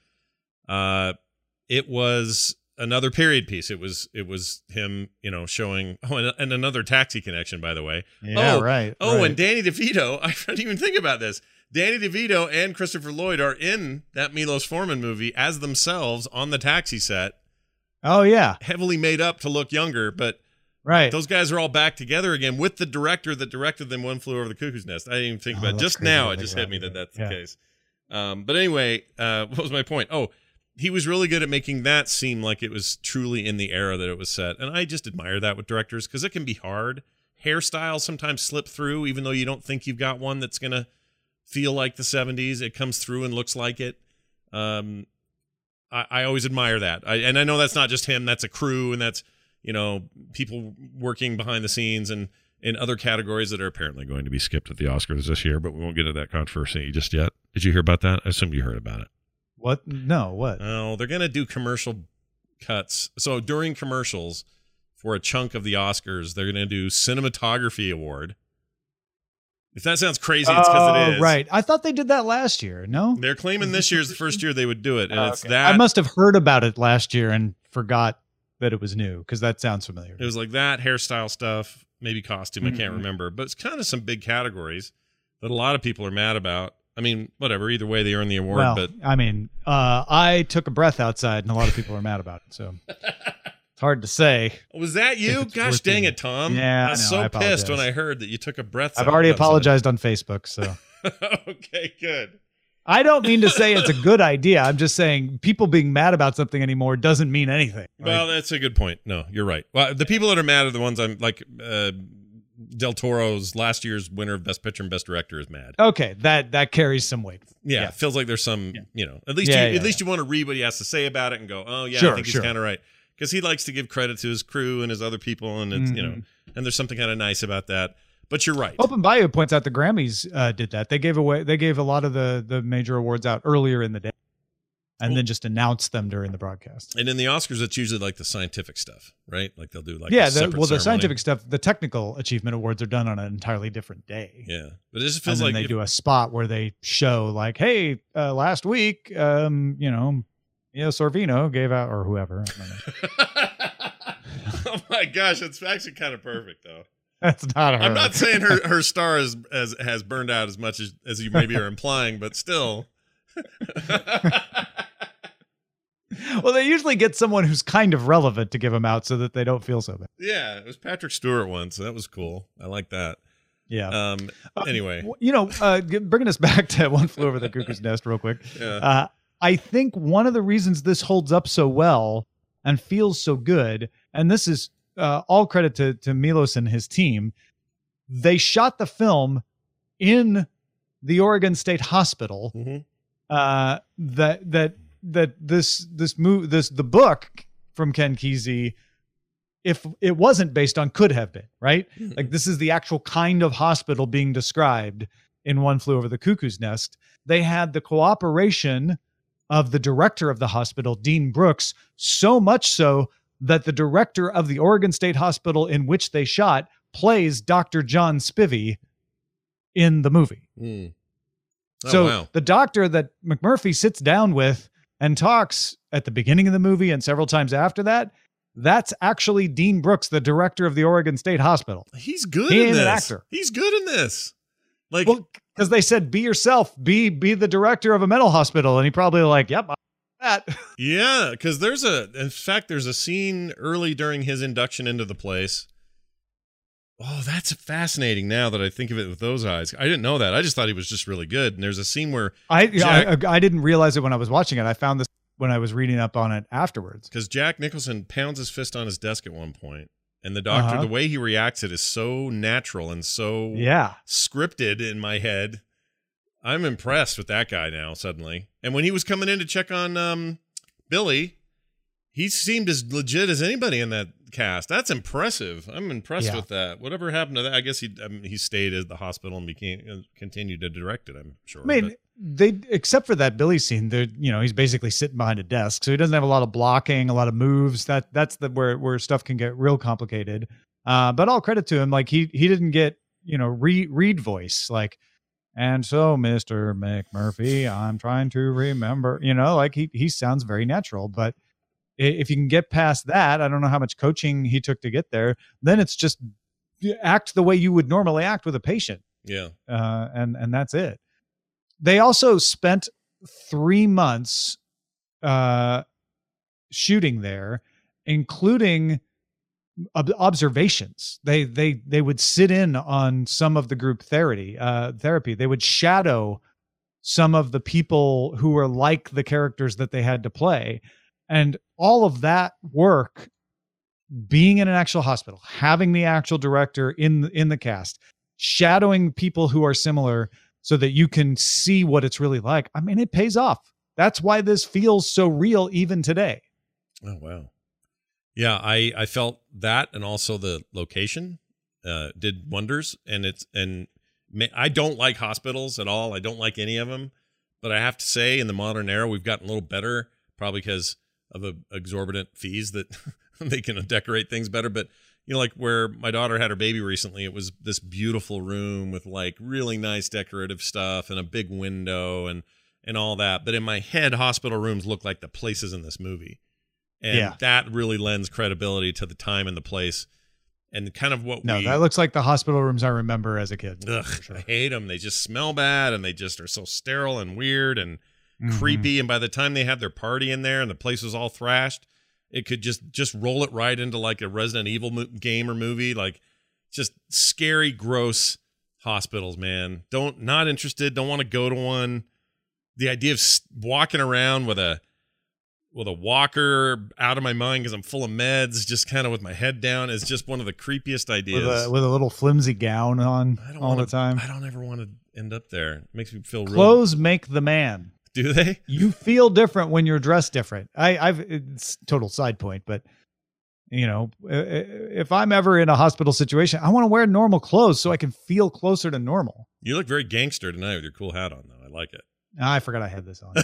uh, it was another period piece. It was it was him, you know, showing. Oh, and, and another Taxi connection, by the way. Yeah, Oh, right. Oh, right. and Danny DeVito. I didn't even think about this. Danny DeVito and Christopher Lloyd are in that Milos Forman movie as themselves on the Taxi set, oh yeah, heavily made up to look younger, but. right. Those guys are all back together again with the director that directed them One Flew Over the Cuckoo's Nest. I didn't even think Oh, about it. that's Just crazy now, to it think just hit about, me that yeah. that's Yeah. the case. Um, but anyway, uh, what was my point? Oh, he was really good at making that seem like it was truly in the era that it was set. And I just admire that with directors because it can be hard. Hairstyles sometimes slip through, even though you don't think you've got one that's going to feel like the seventies. It comes through and looks like it. Um, I, I always admire that. I, and I know that's not just him. That's a crew, and that's, you know, people working behind the scenes and in other categories that are apparently going to be skipped at the Oscars this year, but we won't get into that controversy just yet. Did you hear about that? I assume you heard about it. What? No, what? Oh, they're going to do commercial cuts. So during commercials for a chunk of the Oscars, they're going to do cinematography award. If that sounds crazy, it's because it is. Oh, right. I thought they did that last year. No, They're claiming this year's the first year they would do it, and Oh, it's okay. that. I must have heard about it last year and forgot that it was new because that sounds familiar. It was like that, hairstyle stuff, maybe costume. I can't Mhm. remember, but it's kind of some big categories that a lot of people are mad about. I mean, whatever. Either way, they earn the award. well, But I mean, uh, I took a breath outside, and a lot of people are mad about it. So it's hard to say. was that you? If it's Gosh worth dang it. it, Tom! Yeah, I was I know, so I pissed when apologize. I heard that you took a breath. I've already outside. apologized on Facebook, so Okay, good. I don't mean to say it's a good idea. I'm just saying people being mad about something anymore doesn't mean anything. Well, right? That's a good point. No, you're right. Well, the people that are mad are the ones I'm like uh, Del Toro's last year's winner of Best Picture and Best Director is mad. Okay, that that carries some weight. Yeah, yeah. It feels like there's some, yeah. you know, at least yeah, you, yeah, at least yeah. you want to read what he has to say about it and go, oh yeah, sure, I think sure. he's kind of right, because he likes to give credit to his crew and his other people, and it's mm-hmm. you know, and there's something kind of nice about that. But you're right. Open Bayou points out the Grammys uh, did that. They gave away, they gave a lot of the the major awards out earlier in the day, and cool. then just announced them during the broadcast. And in the Oscars, it's usually like the scientific stuff, right? Like they'll do like yeah, a the, well, ceremony. the scientific stuff, the technical achievement awards are done on an entirely different day. Yeah, but it just feels and then like they if, do a spot where they show like, hey, uh, last week, um, you know, Mia Sorvino gave out, or whoever. I don't know. Oh my gosh, it's actually kind of perfect though. That's not her. I'm not saying her, her star is, as has burned out as much as, as you maybe are implying, but still. Well, they usually get someone who's kind of relevant to give them out so that they don't feel so bad. Yeah, it was Patrick Stewart once. So that was cool. I like that. Yeah. Um. Anyway. Uh, you know, uh, bringing us back to One Flew Over the Cuckoo's Nest real quick. Yeah. Uh, I think one of the reasons this holds up so well and feels so good, and this is Uh, all credit to, to Milos and his team. They shot the film in the Oregon State Hospital. Mm-hmm. Uh, that that that this this move this the book from Ken Kesey, if it wasn't based on, could have been, right. Mm-hmm. Like this is the actual kind of hospital being described in One Flew Over the Cuckoo's Nest. They had the cooperation of the director of the hospital, Dean Brooks, so much so that the director of the Oregon State Hospital in which they shot plays Doctor John Spivey in the movie. Mm. Oh, so wow. the doctor that McMurphy sits down with and talks at the beginning of the movie and several times after that, that's actually Dean Brooks, the director of the Oregon State Hospital. He's good he in ain't this. An actor. He's good in this. Like, well, because they said, be yourself, be be the director of a mental hospital. And he probably like, yep, that. Yeah, because there's a, in fact, there's a scene early during his induction into the place. Oh, that's fascinating now that I think of it with those eyes. I didn't know that. I just thought he was just really good. And there's a scene where I Jack, I, I didn't realize it when I was watching it. I found this when I was reading up on it afterwards. Because Jack Nicholson pounds his fist on his desk at one point, and the doctor, uh-huh. the way he reacts it is so natural and so yeah. scripted in my head. I'm impressed with that guy now suddenly. And when he was coming in to check on um, Billy, he seemed as legit as anybody in that cast. That's impressive. I'm impressed yeah. with that. Whatever happened to that? I guess he I mean, he stayed at the hospital and became uh, continued to direct it, I'm sure. I mean, but. they except for that Billy scene, they you know, he's basically sitting behind a desk, so he doesn't have a lot of blocking, a lot of moves. That that's the where where stuff can get real complicated. Uh, but all credit to him, like he he didn't get, you know, read read voice like. And so, Mister McMurphy, I'm trying to remember, you know, like he, he sounds very natural, but if you can get past that, I don't know how much coaching he took to get there. Then it's just act the way you would normally act with a patient. Yeah. Uh, and, and that's it. They also spent three months uh, shooting there, including ob- observations. They they they would sit in on some of the group therapy. Uh, therapy. They would shadow some of the people who were like the characters that they had to play, and all of that work, being in an actual hospital, having the actual director in in the cast, shadowing people who are similar, so that you can see what it's really like. I mean, it pays off. That's why this feels so real even today. Oh, wow. Yeah, I, I felt that, and also the location uh, did wonders. And it's and I don't like hospitals at all. I don't like any of them. But I have to say, in the modern era, we've gotten a little better, probably because of the exorbitant fees that they can decorate things better. But, you know, like where my daughter had her baby recently, it was this beautiful room with like really nice decorative stuff and a big window and and all that. But in my head, hospital rooms look like the places in this movie. And yeah. that really lends credibility to the time and the place and kind of what no, we... No, that looks like the hospital rooms I remember as a kid. Ugh, sure. I hate them. They just smell bad, and they just are so sterile and weird and mm-hmm. creepy. And by the time they had their party in there and the place was all thrashed, it could just, just roll it right into like a Resident Evil mo- game or movie. Like just scary, gross hospitals, man. Don't, not interested. Don't want to go to one. the idea of walking around with a with a walker out of my mind because I'm full of meds, just kind of with my head down, is just one of the creepiest ideas. With a, with a little flimsy gown on I don't all wanna, the time. I don't ever want to end up there. It makes me feel real. Clothes make the man. Do they? You feel different when you're dressed different. I, I've it's total side point, but you know, if I'm ever in a hospital situation, I want to wear normal clothes so I can feel closer to normal. You look very gangster tonight with your cool hat on, though. I like it. I forgot I had this on.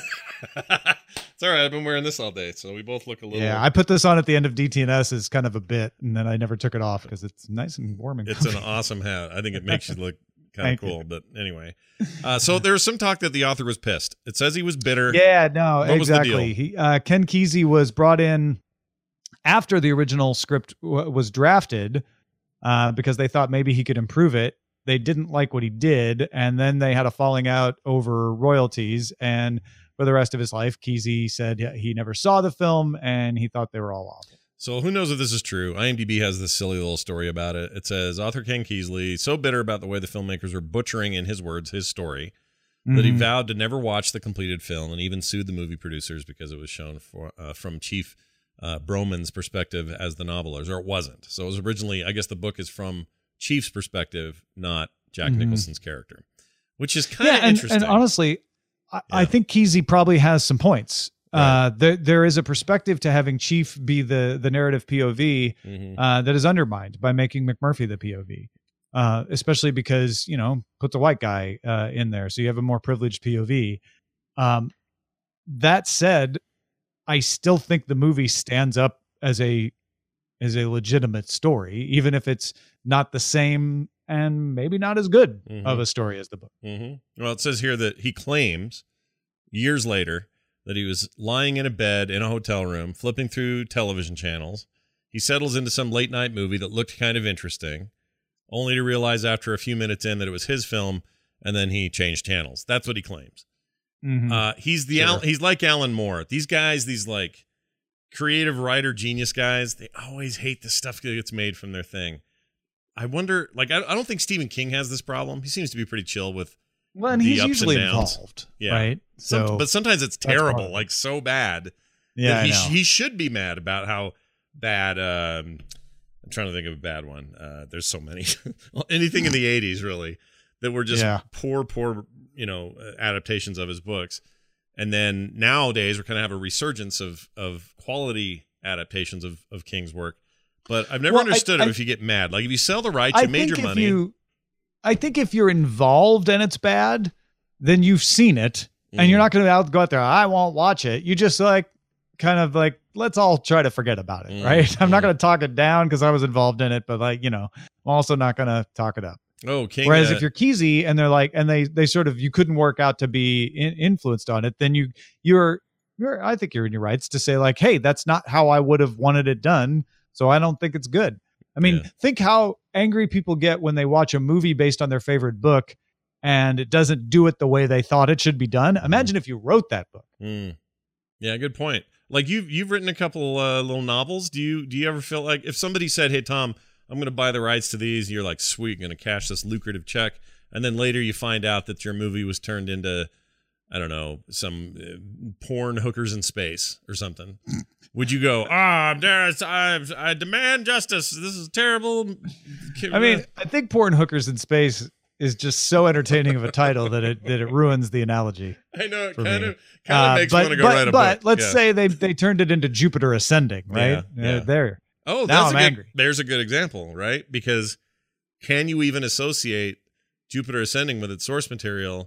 It's all right. I've been wearing this all day, so we both look a little. Yeah, I put this on at the end of D T N S as kind of a bit, and then I never took it off because it's nice and warm and It's comfy. an awesome hat. I think it makes you look kind of cool. you. But anyway, uh, so there was some talk that the author was pissed. It says he was bitter. Yeah, no, What was the exactly. deal? He, uh, Ken Kesey was brought in after the original script w- was drafted uh, because they thought maybe he could improve it. They didn't like what he did, and then they had a falling out over royalties. And for the rest of his life, Kesey said he never saw the film and he thought they were all awful. So who knows if this is true? IMDb has this silly little story about it. It says author Ken Kesey so bitter about the way the filmmakers were butchering, in his words, his story, mm-hmm. that he vowed to never watch the completed film, and even sued the movie producers because it was shown for, uh, from Chief uh, Broman's perspective as the novelers, or it wasn't. So it was originally, I guess the book is from Chief's perspective, not Jack mm-hmm. Nicholson's character, which is kind of yeah, and, interesting. And honestly, I, yeah. I think Kesey probably has some points. Right. Uh, there, there is a perspective to having Chief be the the narrative P O V mm-hmm. uh, that is undermined by making McMurphy the P O V, uh, especially because, you know, put the white guy uh, in there, so you have a more privileged P O V. Um, that said, I still think the movie stands up as a as a legitimate story, even if it's not the same and maybe not as good mm-hmm. of a story as the book. Mm-hmm. Well, it says here that he claims years later that he was lying in a bed in a hotel room, flipping through television channels. He settles into some late night movie that looked kind of interesting, only to realize after a few minutes in that it was his film, and then he changed channels. That's what he claims. Mm-hmm. Uh, he's the sure. Al- he's like Alan Moore. These guys, these like creative writer genius guys, they always hate the stuff that gets made from their thing. I wonder, like, I, I don't think Stephen King has this problem. He seems to be pretty chill with well, and the he's ups usually and downs. involved, yeah. right? So, Some, but sometimes it's terrible, like so bad. Yeah, that he, I know. he should be mad about how bad. Um, I'm trying to think of a bad one. Uh, there's so many. Anything in the eighties, really, that were just yeah. poor, poor, you know, adaptations of his books. And then nowadays, we're kind of have a resurgence of of quality adaptations of, of King's work. But I've never well, understood I, him I, if you get mad. Like if you sell the rights, I you made your money. You, I think if you're involved and it's bad, then you've seen it, mm. and you're not going to go out there. I won't watch it. You just like kind of like let's all try to forget about it, mm. right? I'm mm. not going to talk it down because I was involved in it, but like you know, I'm also not going to talk it up. Oh, King. Whereas uh, if you're Kesey and they're like, and they they sort of you couldn't work out to be in, influenced on it, then you you're you're I think you're in your rights to say like, hey, that's not how I would have wanted it done, so I don't think it's good. I mean, yeah. think how angry people get when they watch a movie based on their favorite book and it doesn't do it the way they thought it should be done. Imagine mm. if you wrote that book. Mm. Yeah, good point. Like you've you've written a couple uh, little novels. Do you do you ever feel like if somebody said, "Hey, Tom, I'm going to buy the rights to these," and you're like, "Sweet, I'm going to cash this lucrative check," and then later you find out that your movie was turned into, I don't know, some uh, porn hookers in space or something. Would you go, ah, oh, there's, I, I demand justice. This is terrible. I mean, I think porn hookers in space is just so entertaining of a title that it that it ruins the analogy. I know it kind me. of kind of uh, makes me want to go but, write a but book. But let's yeah. say say they they turned it into Jupiter Ascending, right? Yeah, yeah. Uh, there. Oh, now that's I'm a good, angry. There's a good example, right? Because can you even associate Jupiter Ascending with its source material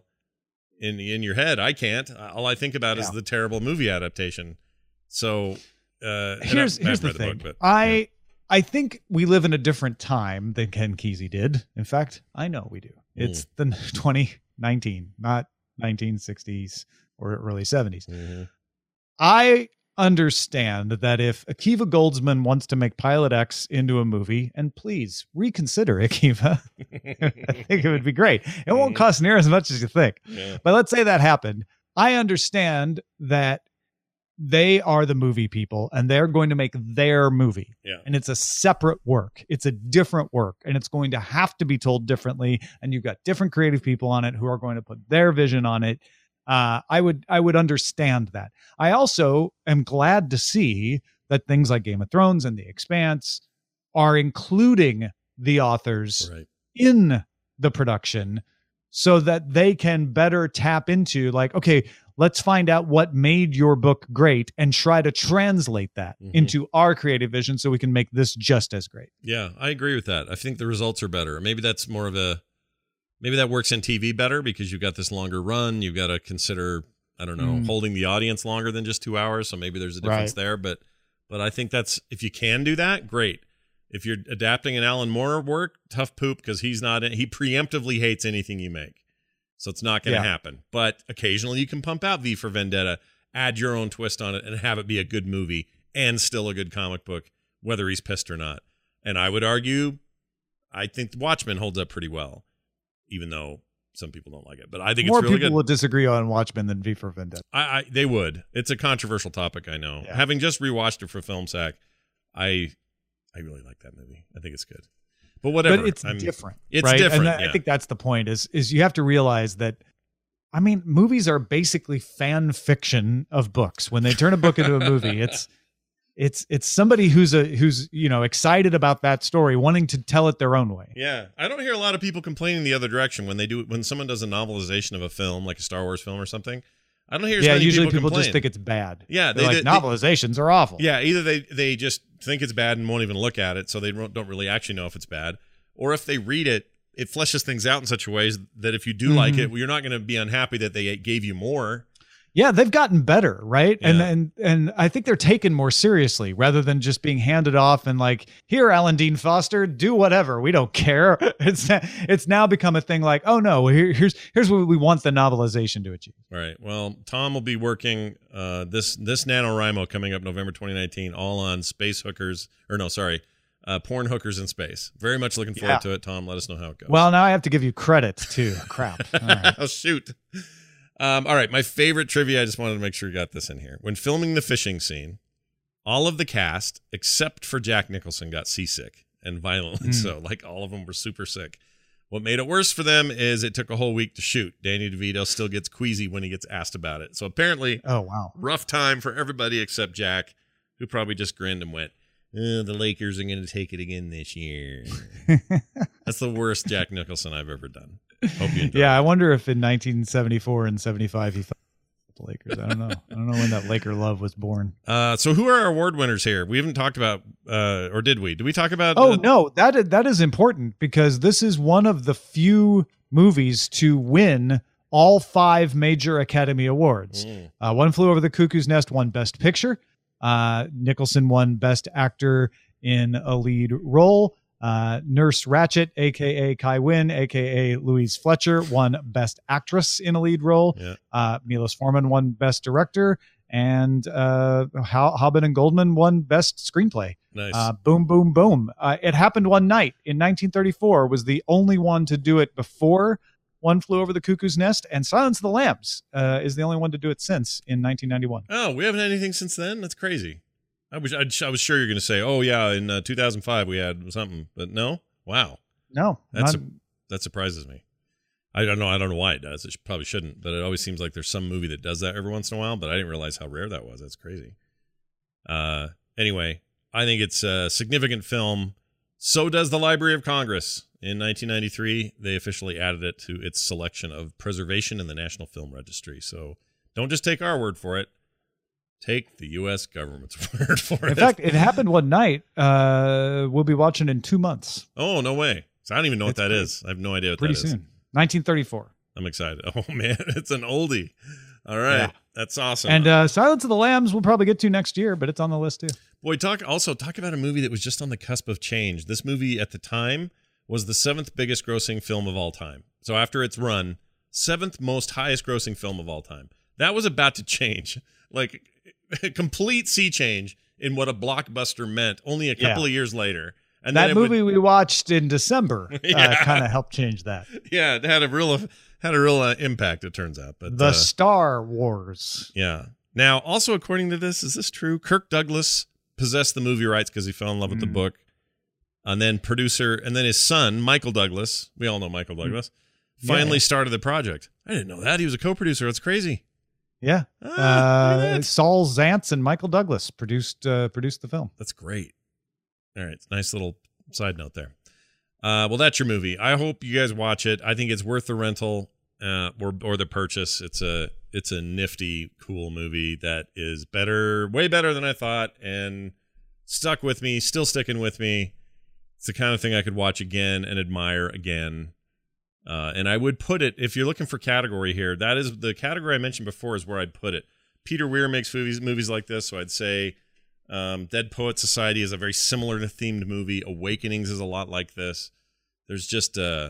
in in your head? I can't. All I think about yeah. is the terrible movie adaptation. So uh, here's here's the thing. The book, but, I yeah. I think we live in a different time than Ken Kesey did. In fact, I know we do. It's mm. the twenty nineteen, not nineteen sixties or early seventies. Mm-hmm. I understand that if Akiva Goldsman wants to make Pilot X into a movie, and please reconsider, Akiva, I think it would be great. It won't cost near as much as you think. Yeah. But let's say that happened. I understand that they are the movie people and they're going to make their movie. Yeah. And it's a separate work. It's a different work and it's going to have to be told differently. And you've got different creative people on it who are going to put their vision on it. Uh, I would I would understand that. I also am glad to see that things like Game of Thrones and The Expanse are including the authors Right. in the production so that they can better tap into, like, okay, let's find out what made your book great and try to translate that Mhm. into our creative vision so we can make this just as great. Yeah, I agree with that. I think the results are better. Maybe that's more of a maybe that works in T V better because you've got this longer run. You've got to consider, I don't know, Mm. holding the audience longer than just two hours. So maybe there's a difference Right. there. But but I think that's, if you can do that, great. If you're adapting an Alan Moore work, tough poop, because he's not, he preemptively hates anything you make. So it's not going to Yeah. happen. But occasionally you can pump out V for Vendetta, add your own twist on it, and have it be a good movie and still a good comic book, whether he's pissed or not. And I would argue, I think Watchmen holds up pretty well, even though some people don't like it. But I think More it's really people good. will disagree on Watchmen than V for Vendetta. I, I They would. It's a controversial topic, I know. Yeah. Having just rewatched it for Film Sack, I I really like that movie. I think it's good. But whatever. But it's I'm, different. It's right? different. And yeah. I think that's the point is, is you have to realize that, I mean, movies are basically fan fiction of books. When they turn a book into a movie, it's, it's, it's somebody who's a, who's, you know, excited about that story, wanting to tell it their own way. Yeah, I don't hear a lot of people complaining the other direction when they do when someone does a novelization of a film, like a Star Wars film or something. I don't hear as Yeah. many Usually people, people complain. just think it's bad. Yeah, They're they- like, they- novelizations are awful. Yeah, either they they just think it's bad and won't even look at it, so they don't don't really actually know if it's bad, or if they read it, it fleshes things out in such a way that if you do like Mhm. it, well, you're not going to be unhappy that they gave you more. Yeah, they've gotten better, right? And Yeah. and and I think they're taken more seriously rather than just being handed off and like, here, Alan Dean Foster, do whatever. We don't care. It's it's now become a thing like, oh no, here, here's here's what we want the novelization to achieve. All right. Well, Tom will be working uh, this this NaNoWriMo coming up November twenty nineteen, all on space hookers, or no, sorry, uh, porn hookers in space. Very much looking forward Yeah. to it. Tom, let us know how it goes. Well, now I have to give you credit too. Crap. All right. oh, shoot. Um, all right. My favorite trivia, I just wanted to make sure we got this in here. When filming the fishing scene, all of the cast, except for Jack Nicholson, got seasick and violently Mm. so. Like all of them were super sick. What made it worse for them is it took a whole week to shoot. Danny DeVito still gets queasy when he gets asked about it. So apparently, Oh wow. rough time for everybody except Jack, who probably just grinned and went, "Uh, the Lakers are going to take it again this year." That's the worst Jack Nicholson I've ever done. Hope you enjoy. Yeah, I wonder if in nineteen seventy-four and seventy-five he thought the Lakers. I don't know. I don't know when that Laker love was born. Uh, so who are our award winners here? We haven't talked about, uh, or did we? Did we talk about? Oh uh, no, that is, that is important because this is one of the few movies to win all five major Academy Awards. Mm. Uh, One Flew Over the Cuckoo's Nest won Best Picture. Uh, Nicholson won Best Actor in a Lead Role. Uh, Nurse Ratched, aka Kai Wynn, aka Louise Fletcher, won Best Actress in a Lead Role. Yeah. Uh, Milos Forman won Best Director, and uh, Ho- Hobbit and Goldman won Best Screenplay. Nice. Uh, boom, boom, boom. Uh, it happened one night in nineteen thirty-four. Was the only one to do it before One Flew Over the Cuckoo's Nest, and Silence of the Lambs uh, is the only one to do it since in nineteen ninety-one. oh, we haven't had anything since then? That's crazy. I was, I, I was sure you were going to say, oh, yeah, in uh, two thousand five we had something, but no? Wow. No, That's not- a, that surprises me. I don't know. I don't know why it does. It probably shouldn't, but it always seems like there's some movie that does that every once in a while, but I didn't realize how rare that was. That's crazy. Uh, anyway, I think it's a significant film. So does the Library of Congress. In nineteen ninety-three, they officially added it to its selection of preservation in the National Film Registry. So don't just take our word for it. Take the U S government's word for it. in fact, it happened one night. Uh, we'll be watching in two months. oh, no way. So I don't even know what It's that pretty- is. I have no idea what Pretty that is. soon. nineteen thirty-four. I'm excited. Oh, man. It's an oldie. All right. Yeah. That's awesome. And uh, Silence of the Lambs we'll probably get to next year, but it's on the list too. Boy, talk also talk about a movie that was just on the cusp of change. This movie at the time was the seventh biggest grossing film of all time. So after its run, seventh most highest grossing film of all time. That was about to change. Like a complete sea change in what a blockbuster meant only a couple Yeah. of years later. And That then it movie would, we watched in December Yeah. uh, kind of helped change that. yeah, it had a real had a real uh, impact, it turns out. But The uh, Star Wars. yeah. Now, also according to this, is this true? Kirk Douglas possessed the movie rights because he fell in love with the Mm. book. And then producer, and then his son, Michael Douglas, we all know Michael Douglas, finally yeah. started the project. I didn't know that. He was a co-producer. That's crazy. Yeah. Ah, uh, Saul Zaentz and Michael Douglas produced uh, produced the film. That's great. All right. Nice little side note there. Uh, well, that's your movie. I hope you guys watch it. I think it's worth the rental uh, or or the purchase. It's a it's a nifty, cool movie that is better, way better than I thought, and stuck with me, still sticking with me. It's the kind of thing I could watch again and admire again. Uh, and I would put it, if you're looking for category here, that is the category I mentioned before is where I'd put it. Peter Weir makes movies movies like this, so I'd say um, Dead Poet Society is a very similar to themed movie. Awakenings is a lot like this. There's just a,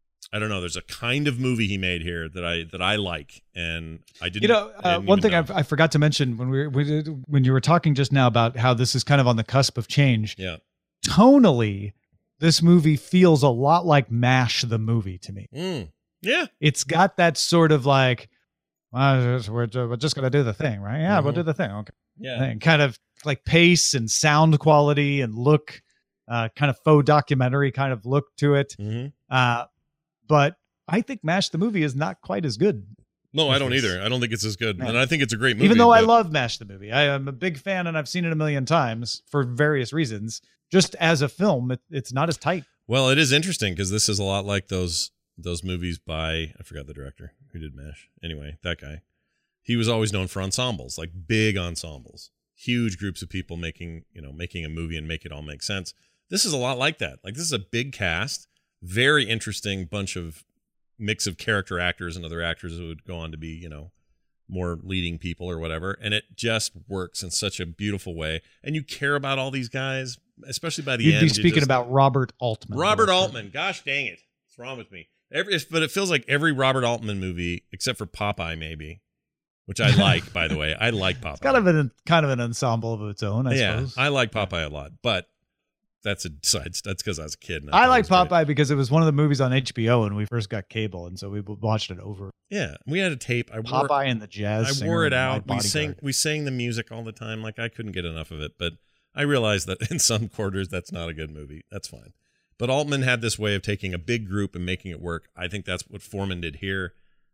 I don't know, there's a kind of movie he made here that I that I like, and I didn't. You know, uh, didn't one thing know. I, I forgot to mention when we, we did, when you were talking just now about how this is kind of on the cusp of change. Yeah. Tonally, this movie feels a lot like MASH the movie to me. Mm. Yeah. It's got that sort of like, well, we're, we're just going to do the thing, right? Yeah, Mm-hmm. we'll do the thing. Okay. Yeah. And kind of like pace and sound quality and look, uh, kind of faux documentary kind of look to it. Mm-hmm. Uh, but I think MASH the movie is not quite as good. No, I don't It's- either. I don't think it's as good. Yeah. And I think it's a great movie. Even though I but- love MASH the movie, I am a big fan and I've seen it a million times for various reasons. Just as a film, it, it's not as tight. Well, it is interesting because this is a lot like those those movies by, I forgot the director who did MASH. Anyway, that guy. He was always known for ensembles, like big ensembles, huge groups of people making, you know, making a movie and make it all make sense. This is a lot like that. Like this is a big cast, very interesting bunch of mix of character actors and other actors who would go on to be, you know, more leading people or whatever. And it just works in such a beautiful way. And you care about all these guys, especially by the You'd end. be you speaking just- about Robert Altman. Robert Altman. Gosh dang it. What's wrong with me? Every, but it feels like every Robert Altman movie, except for Popeye, maybe, which I like, by the way. I like Popeye. It's kind of an kind of an ensemble of its own, I yeah, suppose. I like Popeye a lot, but that's a side. That's because I was a kid. And I thought like it was great. Popeye because it was one of the movies on H B O when we first got cable, and so we watched it over. Yeah, we had a tape. I wore, Popeye and the Jazz I Singer wore it and My out. We sang. Bodyguard. We sang the music all the time. Like I couldn't get enough of it, but I realized that in some quarters that's not a good movie. That's fine. But Altman had this way of taking a big group and making it work. I think that's what Foreman did here.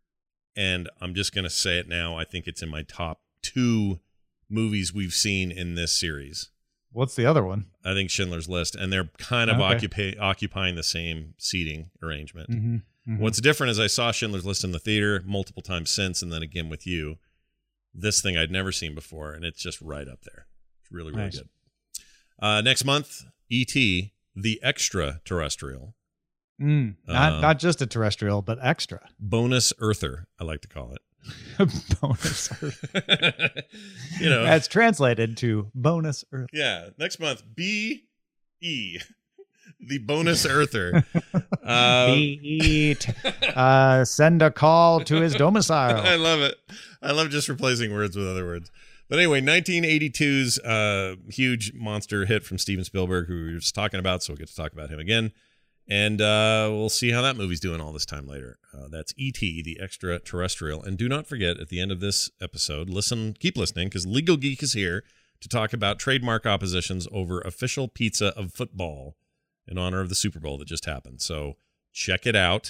And I'm just going to say it now. I think it's in my top two movies we've seen in this series. What's the other one? I think Schindler's List. And they're kind of Okay. occupa- occupying the same seating arrangement. Mm-hmm. Mm-hmm. What's different is I saw Schindler's List in the theater multiple times since, and then again with you. This thing I'd never seen before, and it's just right up there. It's really, really Nice. good. Uh, next month, E T, The Extraterrestrial. Mm, not Uh, not just a terrestrial, but extra. Bonus Earther, I like to call it. Bonus Earth. you know, That's translated to bonus Earth. yeah. Next month, B E, The Bonus Earther. Uh, Eat. Uh, send a call to his I domicile. love it. I love just replacing words with other words. But anyway, nineteen eighty-two's uh, huge monster hit from Steven Spielberg, who we were just talking about, so we'll get to talk about him again. And uh, we'll see how that movie's doing all this time later. Uh, that's E T, The Extraterrestrial. And do not forget, at the end of this episode, listen, keep listening, because Legal Geek is here to talk about trademark oppositions over official pizza of football in honor of the Super Bowl that just happened. So check it out.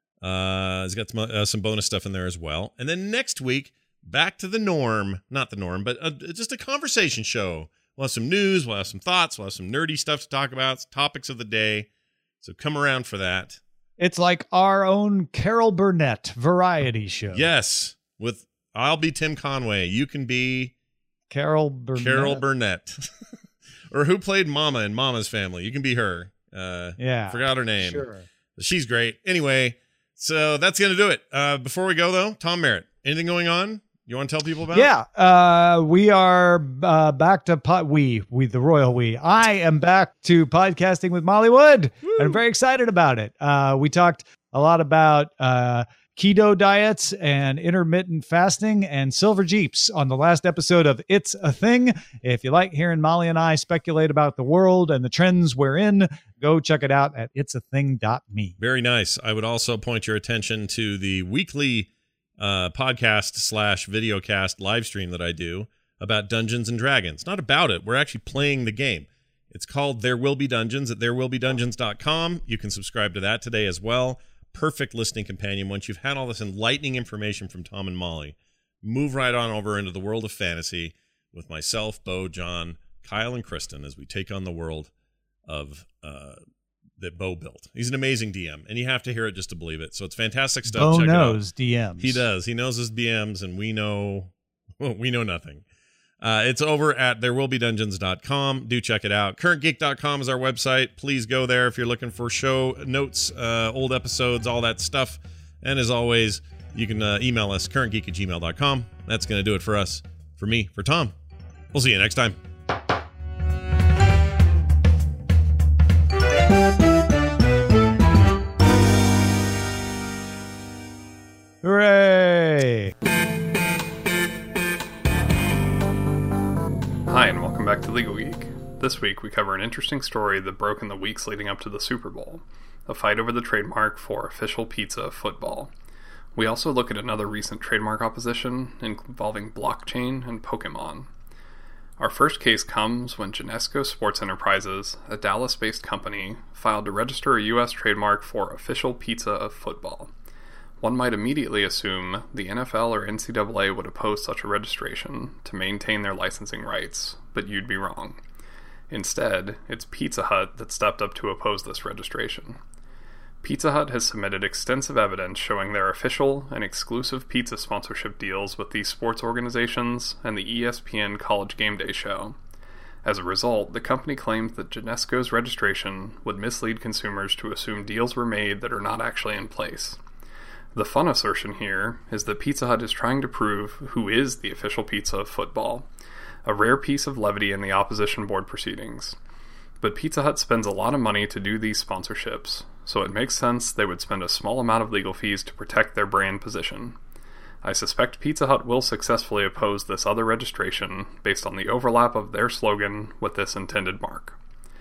Uh, it's got some, uh, some bonus stuff in there as well. And then next week, back to the norm. Not the norm, but uh just a conversation show. We'll have some news. We'll have some thoughts. We'll have some nerdy stuff to talk about. Topics of the day. So come around for that. It's like our own Carol Burnett variety show. Yes. With I'll be Tim Conway. You can be Carol Burnett. Carol Burnett. Or who played Mama in Mama's Family. You can be her. Uh, Yeah. Forgot her name. Sure. She's great. Anyway, so that's going to do it. Uh, before we go, though, Tom Merritt, anything going on? You want to tell people about? Yeah, uh, we are uh, back to pod. We, we, the royal we. I am back to podcasting with Molly Wood, Woo. and I'm very excited about it. Uh, we talked a lot about uh, keto diets and intermittent fasting and silver Jeeps on the last episode of It's a Thing. If you like hearing Molly and I speculate about the world and the trends we're in, go check it out at its a thing dot me. Very nice. I would also point your attention to the weekly uh, podcast slash videocast live stream that I do about Dungeons and Dragons. Not about it. We're actually playing the game. It's called There Will Be Dungeons at there will be dungeons dot com. You can subscribe to that today as well. perfect listening companion. Once you've had all this enlightening information from Tom and Molly, move right on over into the world of fantasy with myself, Bo, John, Kyle, and Kristen as we take on the world of uh, that Bo built. He's an amazing D M, and you have to hear it just to believe it. So it's fantastic stuff. Bo Check knows it out. D Ms. He does. He knows his D Ms, and we know well, we know nothing. Uh, it's over at there will be dungeons dot com. Do check it out. current geek dot com is our website. Please go there if you're looking for show notes, uh, old episodes, all that stuff. And as always, you can uh, email us, current geek at gmail dot com. That's going to do it for us. For me, for Tom. We'll see you next time. Hooray! Hi, and welcome back to Legal Geek. This week we cover an interesting story that broke in the weeks leading up to the Super Bowl, a fight over the trademark for official pizza football. We also look at another recent trademark opposition involving blockchain and Pokemon. Our first case comes when Genesco Sports Enterprises, a Dallas-based company, filed to register a U S trademark for official pizza of football. One might immediately assume the N F L or N C double A would oppose such a registration to maintain their licensing rights, but you'd be wrong. Instead, it's Pizza Hut that stepped up to oppose this registration. Pizza Hut has submitted extensive evidence showing their official and exclusive pizza sponsorship deals with these sports organizations and the E S P N College Game Day show. As a result, the company claims that Genesco's registration would mislead consumers to assume deals were made that are not actually in place. The fun assertion here is that Pizza Hut is trying to prove who is the official pizza of football, a rare piece of levity in the opposition board proceedings. But Pizza Hut spends a lot of money to do these sponsorships, so it makes sense they would spend a small amount of legal fees to protect their brand position. I suspect Pizza Hut will successfully oppose this other registration based on the overlap of their slogan with this intended mark.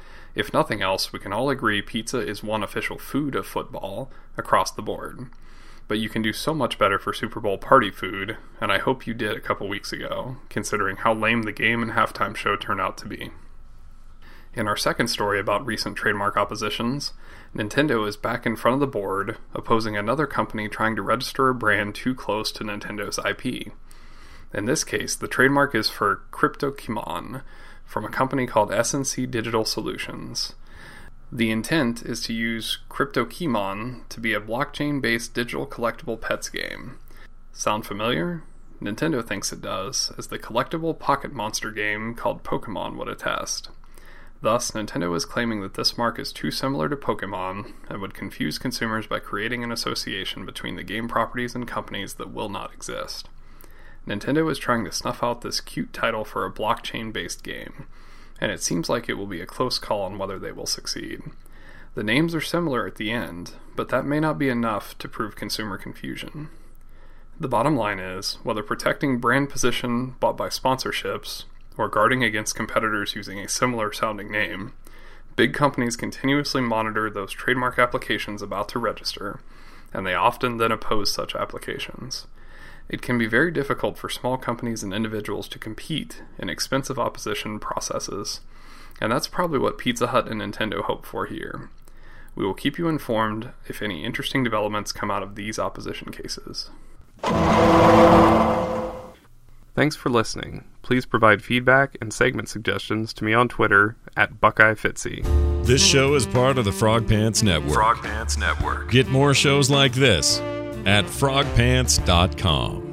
If nothing else, we can all agree pizza is one official food of football across the board. But you can do so much better for Super Bowl party food, and I hope you did a couple weeks ago, considering how lame the game and halftime show turned out to be. In our second story about recent trademark oppositions, Nintendo is back in front of the board, opposing another company trying to register a brand too close to Nintendo's I P. In this case, the trademark is for Cryptokimon, from a company called S and C Digital Solutions. The intent is to use Cryptokimon to be a blockchain-based digital collectible pets game. Sound familiar? Nintendo thinks it does, as the collectible pocket monster game called Pokemon would attest. Thus, Nintendo is claiming that this mark is too similar to Pokemon and would confuse consumers by creating an association between the game properties and companies that will not exist. Nintendo is trying to snuff out this cute title for a blockchain-based game, and it seems like it will be a close call on whether they will succeed. The names are similar at the end, but that may not be enough to prove consumer confusion. The bottom line is, whether protecting brand position bought by sponsorships, or guarding against competitors using a similar sounding name, big companies continuously monitor those trademark applications about to register, and they often then oppose such applications. It can be very difficult for small companies and individuals to compete in expensive opposition processes, and that's probably what Pizza Hut and Nintendo hope for here. We will keep you informed if any interesting developments come out of these opposition cases. Thanks for listening. Please provide feedback and segment suggestions to me on Twitter at Buckeye Fitzy. This show is part of the Frog Pants Network. Frog Pants Network. Get more shows like this at frog pants dot com.